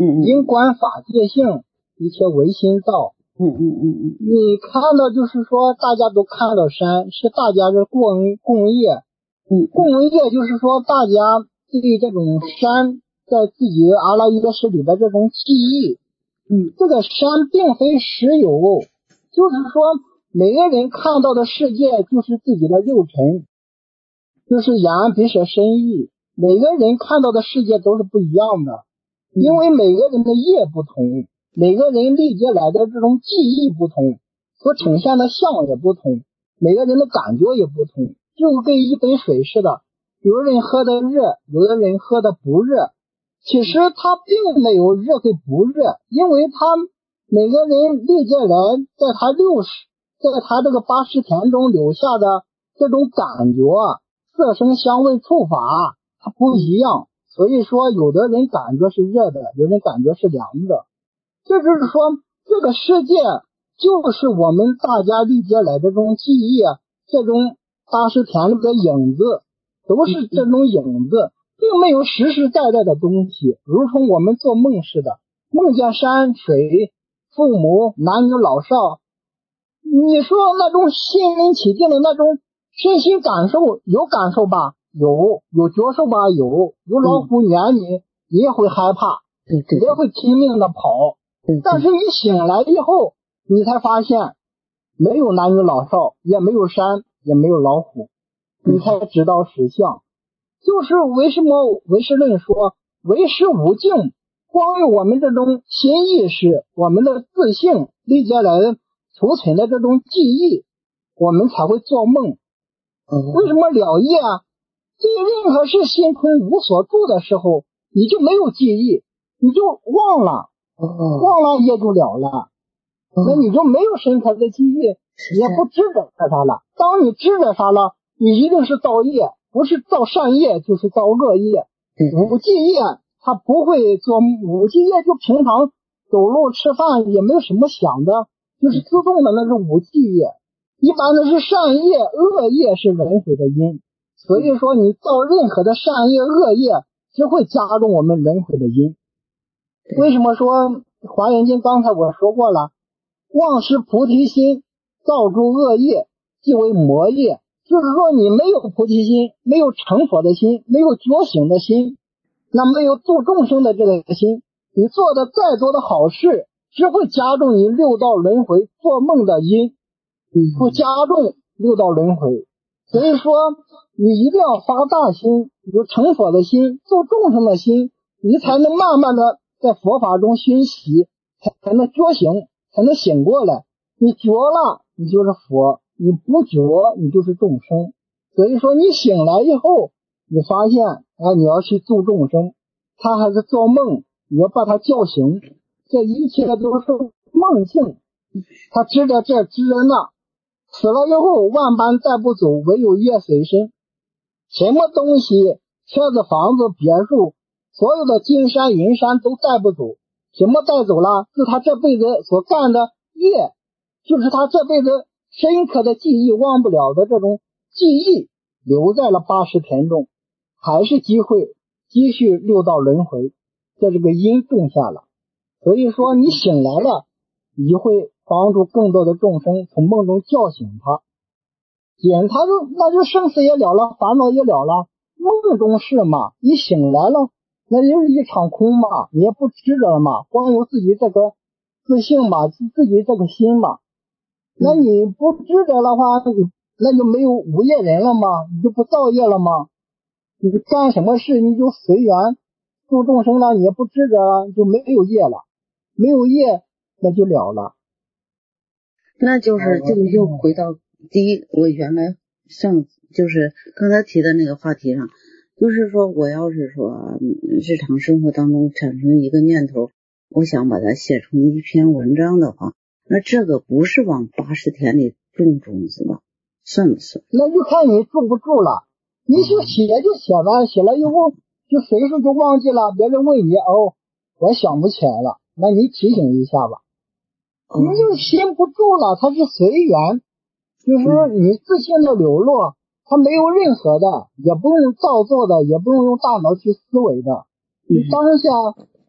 因观法界性，一切唯心造。你看到就是说大家都看到山，是大家的共业。共业就是说大家对这种山在自己阿赖耶识里的这种记忆。这个山并非实有，就是说每个人看到的世界就是自己的肉尘，就是眼鼻舌身意，每个人看到的世界都是不一样的，因为每个人的业不同，每个人历劫来的这种记忆不同，所呈现的相也不同，每个人的感觉也不同，就跟一杯水似的，有的人喝的热，有的人喝的不热，其实他并没有热跟不热，因为他每个人历劫来在他这个80天中留下的这种感觉，色声香味触法它不一样，所以说有的人感觉是热的，有人感觉是凉的。这就是说这个世界就是我们大家历劫来的这种记忆，这种80天里的影子，都是这种影子，并没有实实在在的东西，如同我们做梦似的，梦见山水父母男女老少，你说那种心灵起定的那种身心感受，有感受吧？有觉受吧？有老虎撵你，你也会害怕，也会拼命的跑。但是你醒来以后，你才发现没有男女老少，也没有山，也没有老虎，你才知道实相。就是为什么唯识论说唯识无境，光有我们这种心意识，我们的自性历劫来储存的这种记忆，我们才会做梦。为什么了业啊？对任何事心空无所住的时候，你就没有记忆，你就忘了业就了了。那你就没有深刻的记忆，也不知着它了。当你知着它了，你一定是造业，不是造善业就是造恶业。无记业它不会做，无记业就平常走路吃饭也没有什么想的，就是自动的，那是无记业。一般的是善业，恶业是轮回的因。所以说你造任何的善业恶业，只会加重我们轮回的因。为什么说华严经刚才我说过了，妄失菩提心，造诸恶业，即为魔业。就是说你没有菩提心，没有成佛的心，没有觉醒的心，那没有度众生的这个心，你做的再多的好事，只会加重你六道轮回做梦的因，会加重六道轮回。所以说你一定要发大心，有成佛的心，做众生的心，你才能慢慢的在佛法中熏习，才能觉醒，才能醒过来。你觉了，你就是佛；你不觉，你就是众生。所以说你醒来以后，你发现你要去度众生，他还是做梦，你要把他叫醒，这一切都是梦境。他知着这知着那，死了以后万般带不走，唯有业随身。什么东西，车子房子别墅，所有的金山银山都带不走。什么带走了？是他这辈子所干的业，就是他这辈子深刻的记忆，忘不了的这种记忆，留在了80天中，还是机会继续六道轮回，这个因种下了。所以说你醒来了，你会帮助更多的众生从梦中叫醒他，他就那就生死也了了，烦恼也了了。梦中事嘛，你醒来了，那就是一场空嘛，你也不知着了嘛，光有自己这个自性嘛，自己这个心嘛。那你不知着的话，那就没有无业人了吗？你就不造业了吗？你干什么事你就随缘度众生了，你也不知着了，就没有业了，没有业那就了了。 那就是这个又回到第一，我原来就是刚才提的那个话题上，就是说我要是说日常生活当中产生一个念头，我想把它写成一篇文章的话，那这个不是往80天里种种子吧？算不算？ 那就看你种不种了。你就写就写吧，写了以后就随时就忘记了，别人问你我想不起来了，那你提醒一下吧。你就心不住了，它是随缘，就是说你自性的流露，它没有任何的，也不用造作的，也不用用大脑去思维的。你当下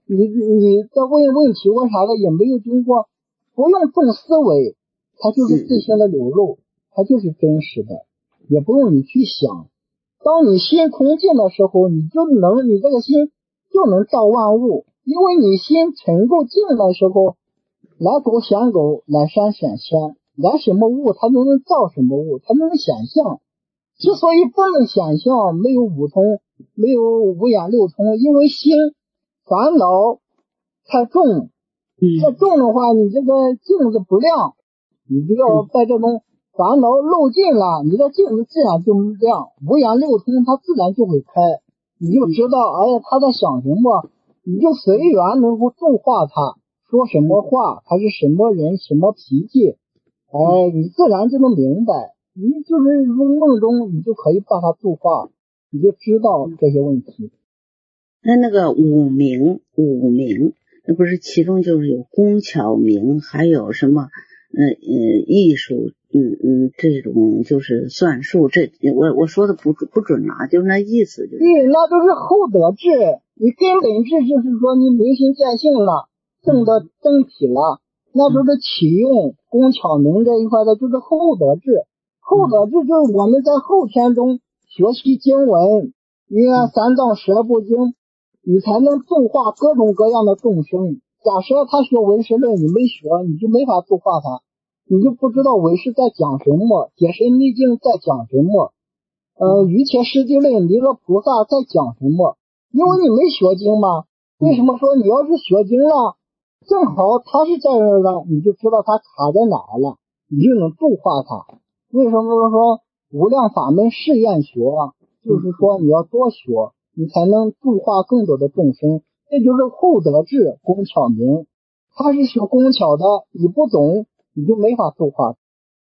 你在问问题问啥的也没有经过，不用重思维，它就是自性的流露，它就是真实的，也不用你去想。当你心空净的时候，你这个心就能照万物，因为你心沉够静的时候，来狗显狗，来山显山，来什么物它都能造什么物，它都能想象。之所以不能想象，没有五通，没有五眼六通，因为心烦恼太重，太重的话，你这个镜子不亮，你就要在这种烦恼漏尽了，你的镜子自然就亮，五眼六通它自然就会开，你就知道，哎呀，他在想什么，你就随缘能够度化他，说什么话，他是什么人，什么脾气，哎，你自然就能明白。你就是入梦中，你就可以把它度化，你就知道这些问题。 那个五明，那不是其中就是有工巧明，还有什么艺术，这种就是算术，这我说的不准啊，就是那意思就是。 对，那都是后得智，你根本智就是说你明心见性了，证得真体了，那都是启用工巧明这一块的，就是后得智。后得智就是我们在后天中学习经文，你看三藏十部经，你才能度化各种各样的众生。假设他学唯识论，你没学，你就没法度化他，你就不知道唯识在讲什么，解深密经在讲什么，瑜伽师地论弥勒菩萨在讲什么，因为你没学经嘛。为什么说你要是学经了，正好他是在这儿了，你就知道他卡在哪了，你就能度化他。为什么说无量法门试验学啊？就是说你要多学，你才能度化更多的众生。这就是后得智，工巧明。他是学工巧的，你不懂，你就没法度化。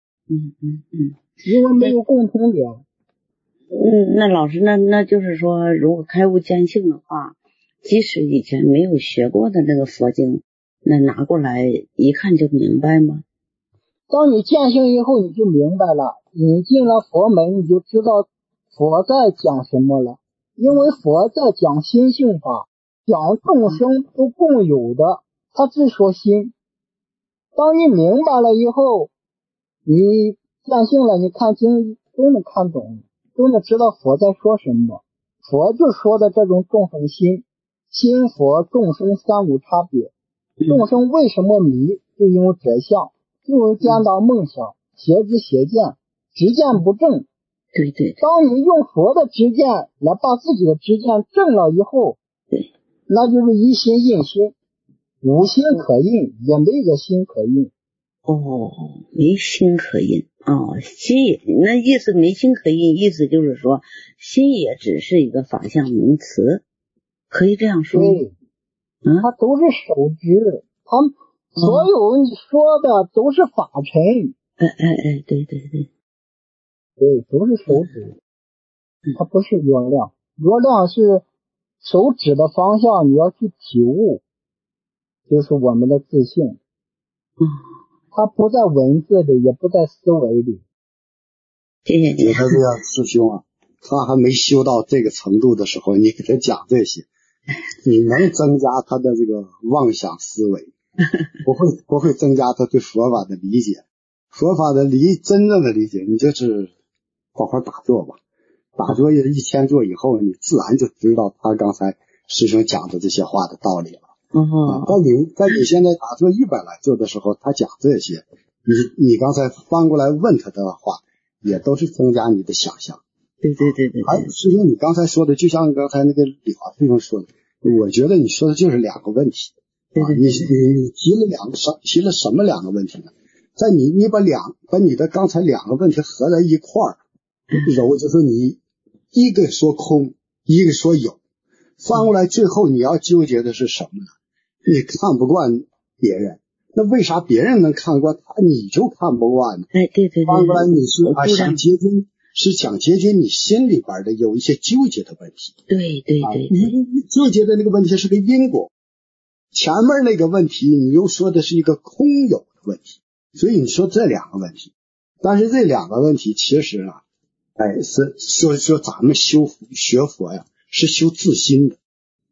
因为没有共同点。 那老师，那就是说，如果开悟见性的话，即使以前没有学过的那个佛经，那拿过来一看就明白吗？ 当你见性以后，你就明白了，你进了佛门，你就知道佛在讲什么了。因为佛在讲心性法，讲众生都共有的，他只说心。当你明白了以后，你见性了，你看经都能看懂，都能知道佛在说什么。佛就说的这种众生心，心佛众生三无差别。众生为什么迷？就因为这相，就见到梦想，邪知邪见，知见不正。 对， 当你用佛的知见来把自己的知见正了以后，那就是一心印心，无心可印，也没个心可印。 没心可印心也，那意思没心可印，意思就是说心也只是一个法相名词，可以这样说。 对，它都是手执，它所有你说的都是法尘。对，都是手指，它不是月亮。月亮是手指的方向，你要去体悟，就是我们的自性。它不在文字里，也不在思维里。 谢谢你。 你说这样师兄啊，他还没修到这个程度的时候，你给他讲这些，你能增加他的这个妄想思维，不会增加他对佛法的理解。佛法的真正的理解，你就是好好打坐吧，打坐1000坐以后，你自然就知道他刚才师兄讲的这些话的道理了。在你现在打坐100来坐的时候，他讲这些，你刚才翻过来问他的话，也都是增加你的想象。 对。 还有师兄，你刚才说的，就像刚才那个李华师兄说的，我觉得你说的就是2个问题。你提了什么2个问题呢？在你把你的刚才2个问题合在一块儿，就是你一个说空，一个说有，翻过来最后你要纠结的是什么呢？你看不惯别人，那为啥别人能看惯他，你就看不惯呢？ 对。 翻过来你是想解决你心里边的有一些纠结的问题。 对。 你纠结的那个问题是个因果，前面那个问题你又说的是一个空有的问题，所以你说这2个问题。但是这2个问题其实啊，是说咱们学佛呀，是修自心的。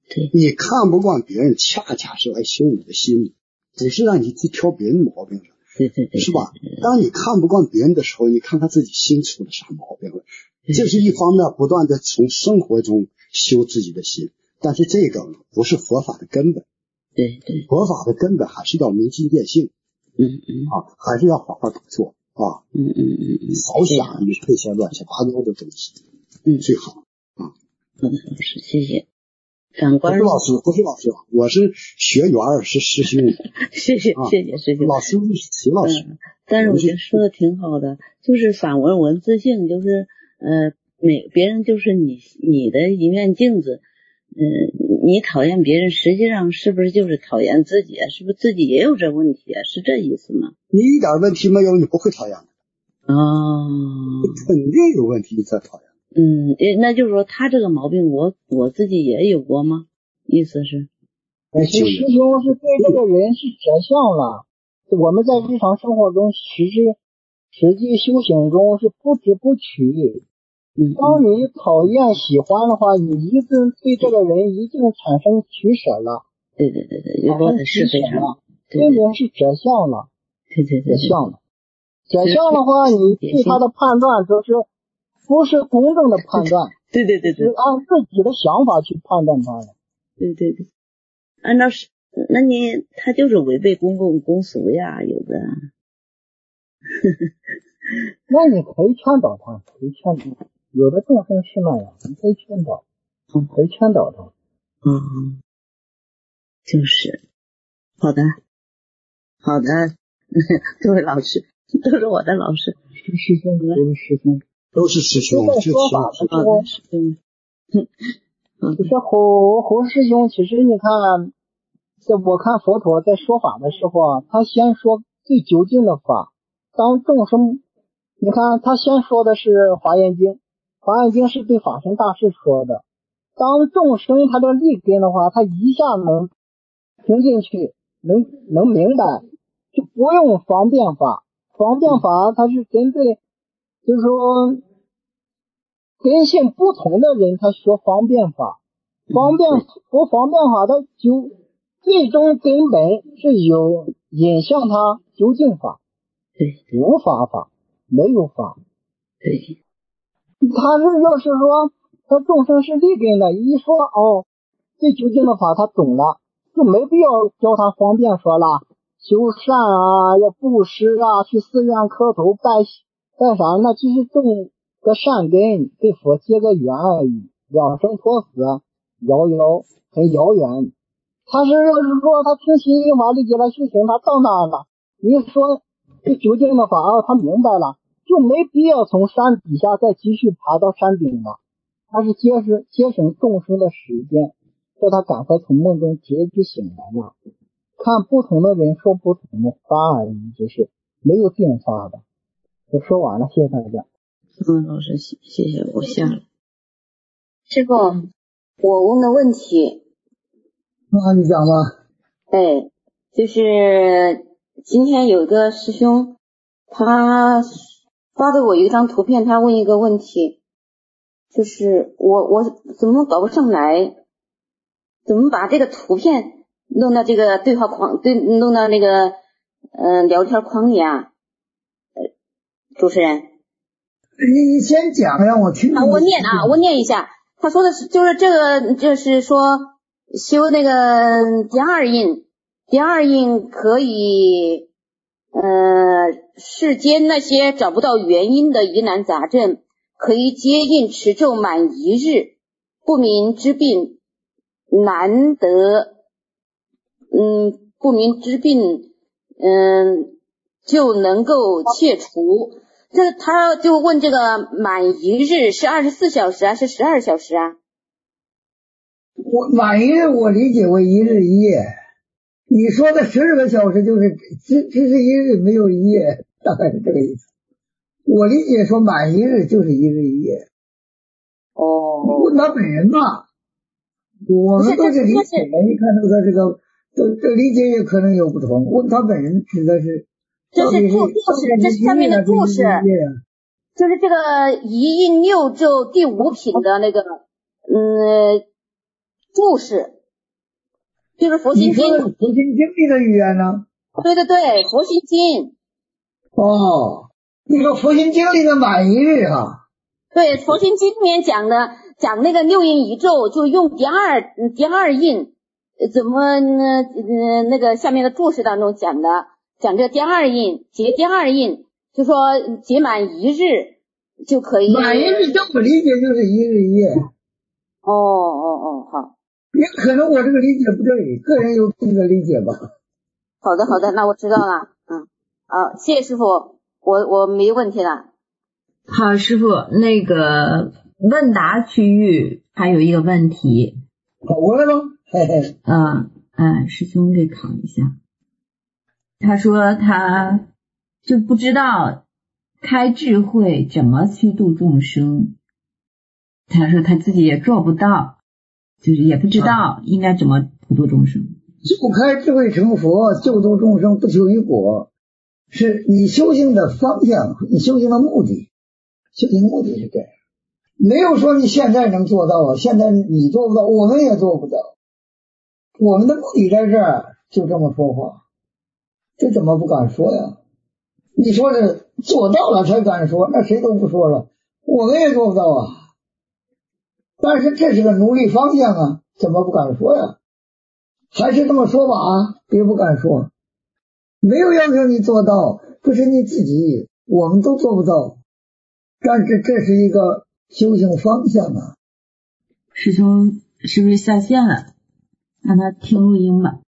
对， 你看不惯别人，恰恰是来修你的心，不是让你去挑别人的毛病了。 对对对， 是吧？当你看不惯别人的时候，你看他自己心出了啥毛病了。这是一方面，不断的从生活中修自己的心，但是这个不是佛法的根本。 对对， 佛法的根本还是要明心见性。还是要好好打坐啊。少想你这些乱七八糟的东西。最好啊。 好的，老师，谢谢。反观不是老师，我是学员，是师兄。 谢谢师兄。 老师是齐老师。 但是我觉得说的挺好的，就是反闻文自性，就是别人就是你的一面镜子。你讨厌别人，实际上是不是就是讨厌自己啊？是不是自己也有这问题啊？是这意思吗？ 你一点问题没有，你不会讨厌的。 你肯定有问题，你才讨厌。 那就是说他这个毛病我自己也有过吗？意思是？ 师兄是对这个人是折相了。我们在日常生活中实际修行中是不知不取。当你讨厌喜欢的话，你一定对这个人一定产生取舍了。 对，有的是非常， 这人是折相了。 对， 折相了。折相的话，你对他的判断就是不是公正的判断。 对， 是按自己的想法去判断他的。 对，按照他就是违背公共公俗呀，有的。 那你可以劝导他，有的众生是那样，你可以劝导他。 就是好的，各位老师都是我的老师， 师兄都是师兄。 在说法的时候，就是侯师兄，其实你看，我看佛陀在说法的时候啊，他先说最究竟的法。当众生，你看他先说的是华严经是对法身大士说的。当众生他的立根的话，他一下能听进去，能明白，就不用方便法。方便法它是针对，就是说根性不同的人，他学方便法。方便法的最终根本是引向他究竟法。 对， 无法，没有法。 对， 他是要是说他众生是立根的，一说最究竟的法他懂了，就没必要教他方便说了，修善啊，要布施啊，去寺院磕头拜啥，那就是种个善根，对佛结个缘而已，两生托死很遥远。他是要是说他听心经法理解了修行，他到那了，你说最究竟的法他明白了，就没必要从山底下再继续爬到山顶了。他是节省众生的时间，叫他赶快从梦中结局醒来了。看不同的人说不同的法而已，就是没有定法的。我说完了，谢谢大家。 老师，谢谢，我下了。 师傅，我问个问题。 你讲吧。 就是今天有一个师兄，他发给我一张图片，他问一个问题，就是我怎么搞不上来，怎么把这个图片弄到这个对话框，弄到那个聊天框里啊？主持人， 你先讲让我听。 我念一下。他说的是，就是这个，就是说修那个第二印可以世间那些找不到原因的疑难杂症，可以接印持咒满1日，不明之病难得，不明之病就能够切除。这他就问这个满1日是24小时还是12小时啊？ 我满1日我理解为1日1夜，你说的12个小时就是只是1日没有1夜，大概是这个意思。我理解说满1日就是1日1夜。问他本人吧，我们都是理解的，你看到他这个这理解也可能有不同。问他本人指的是。 这是注释，这是下面的注释，就是这个一印6咒第5品的那个注释， 就是佛心经。 你说佛心经里的语言呢？ 对对对，佛心经。 哦，你说佛心经里的满一日哈？ 对，佛心经里面讲那个六印宇宙，就用第二印，怎么那个下面的注释当中讲这第二印结第二印，就说结满一日就可以。 满一日这么理解就是一日一夜。 好。 也可能我这个理解不对，个人有这个理解吧。 好的，那我知道了。好，谢谢师傅，我没问题了。 好，师傅，那个问答区域还有一个问题。 考过来吗？嘿嘿。 师兄给考一下。他说他就不知道开智慧怎么去度众生，他说他自己也做不到，就是也不知道应该怎么普度众生。 就开智慧成佛，救度众生，不求于果，是你修行的方向，你修行的目的。修行目的是这样，没有说你现在能做到啊，现在你做不到，我们也做不到。我们的目的在这儿，就这么说话，这怎么不敢说呀？你说是做到了才敢说，那谁都不说了，我们也做不到啊。但是这是个努力方向啊，怎么不敢说呀？还是这么说吧啊，别不敢说，没有要求你做到，不是你自己，我们都做不到。但是这是一个修行方向啊。 师兄是不是下线了？让他听录音吧。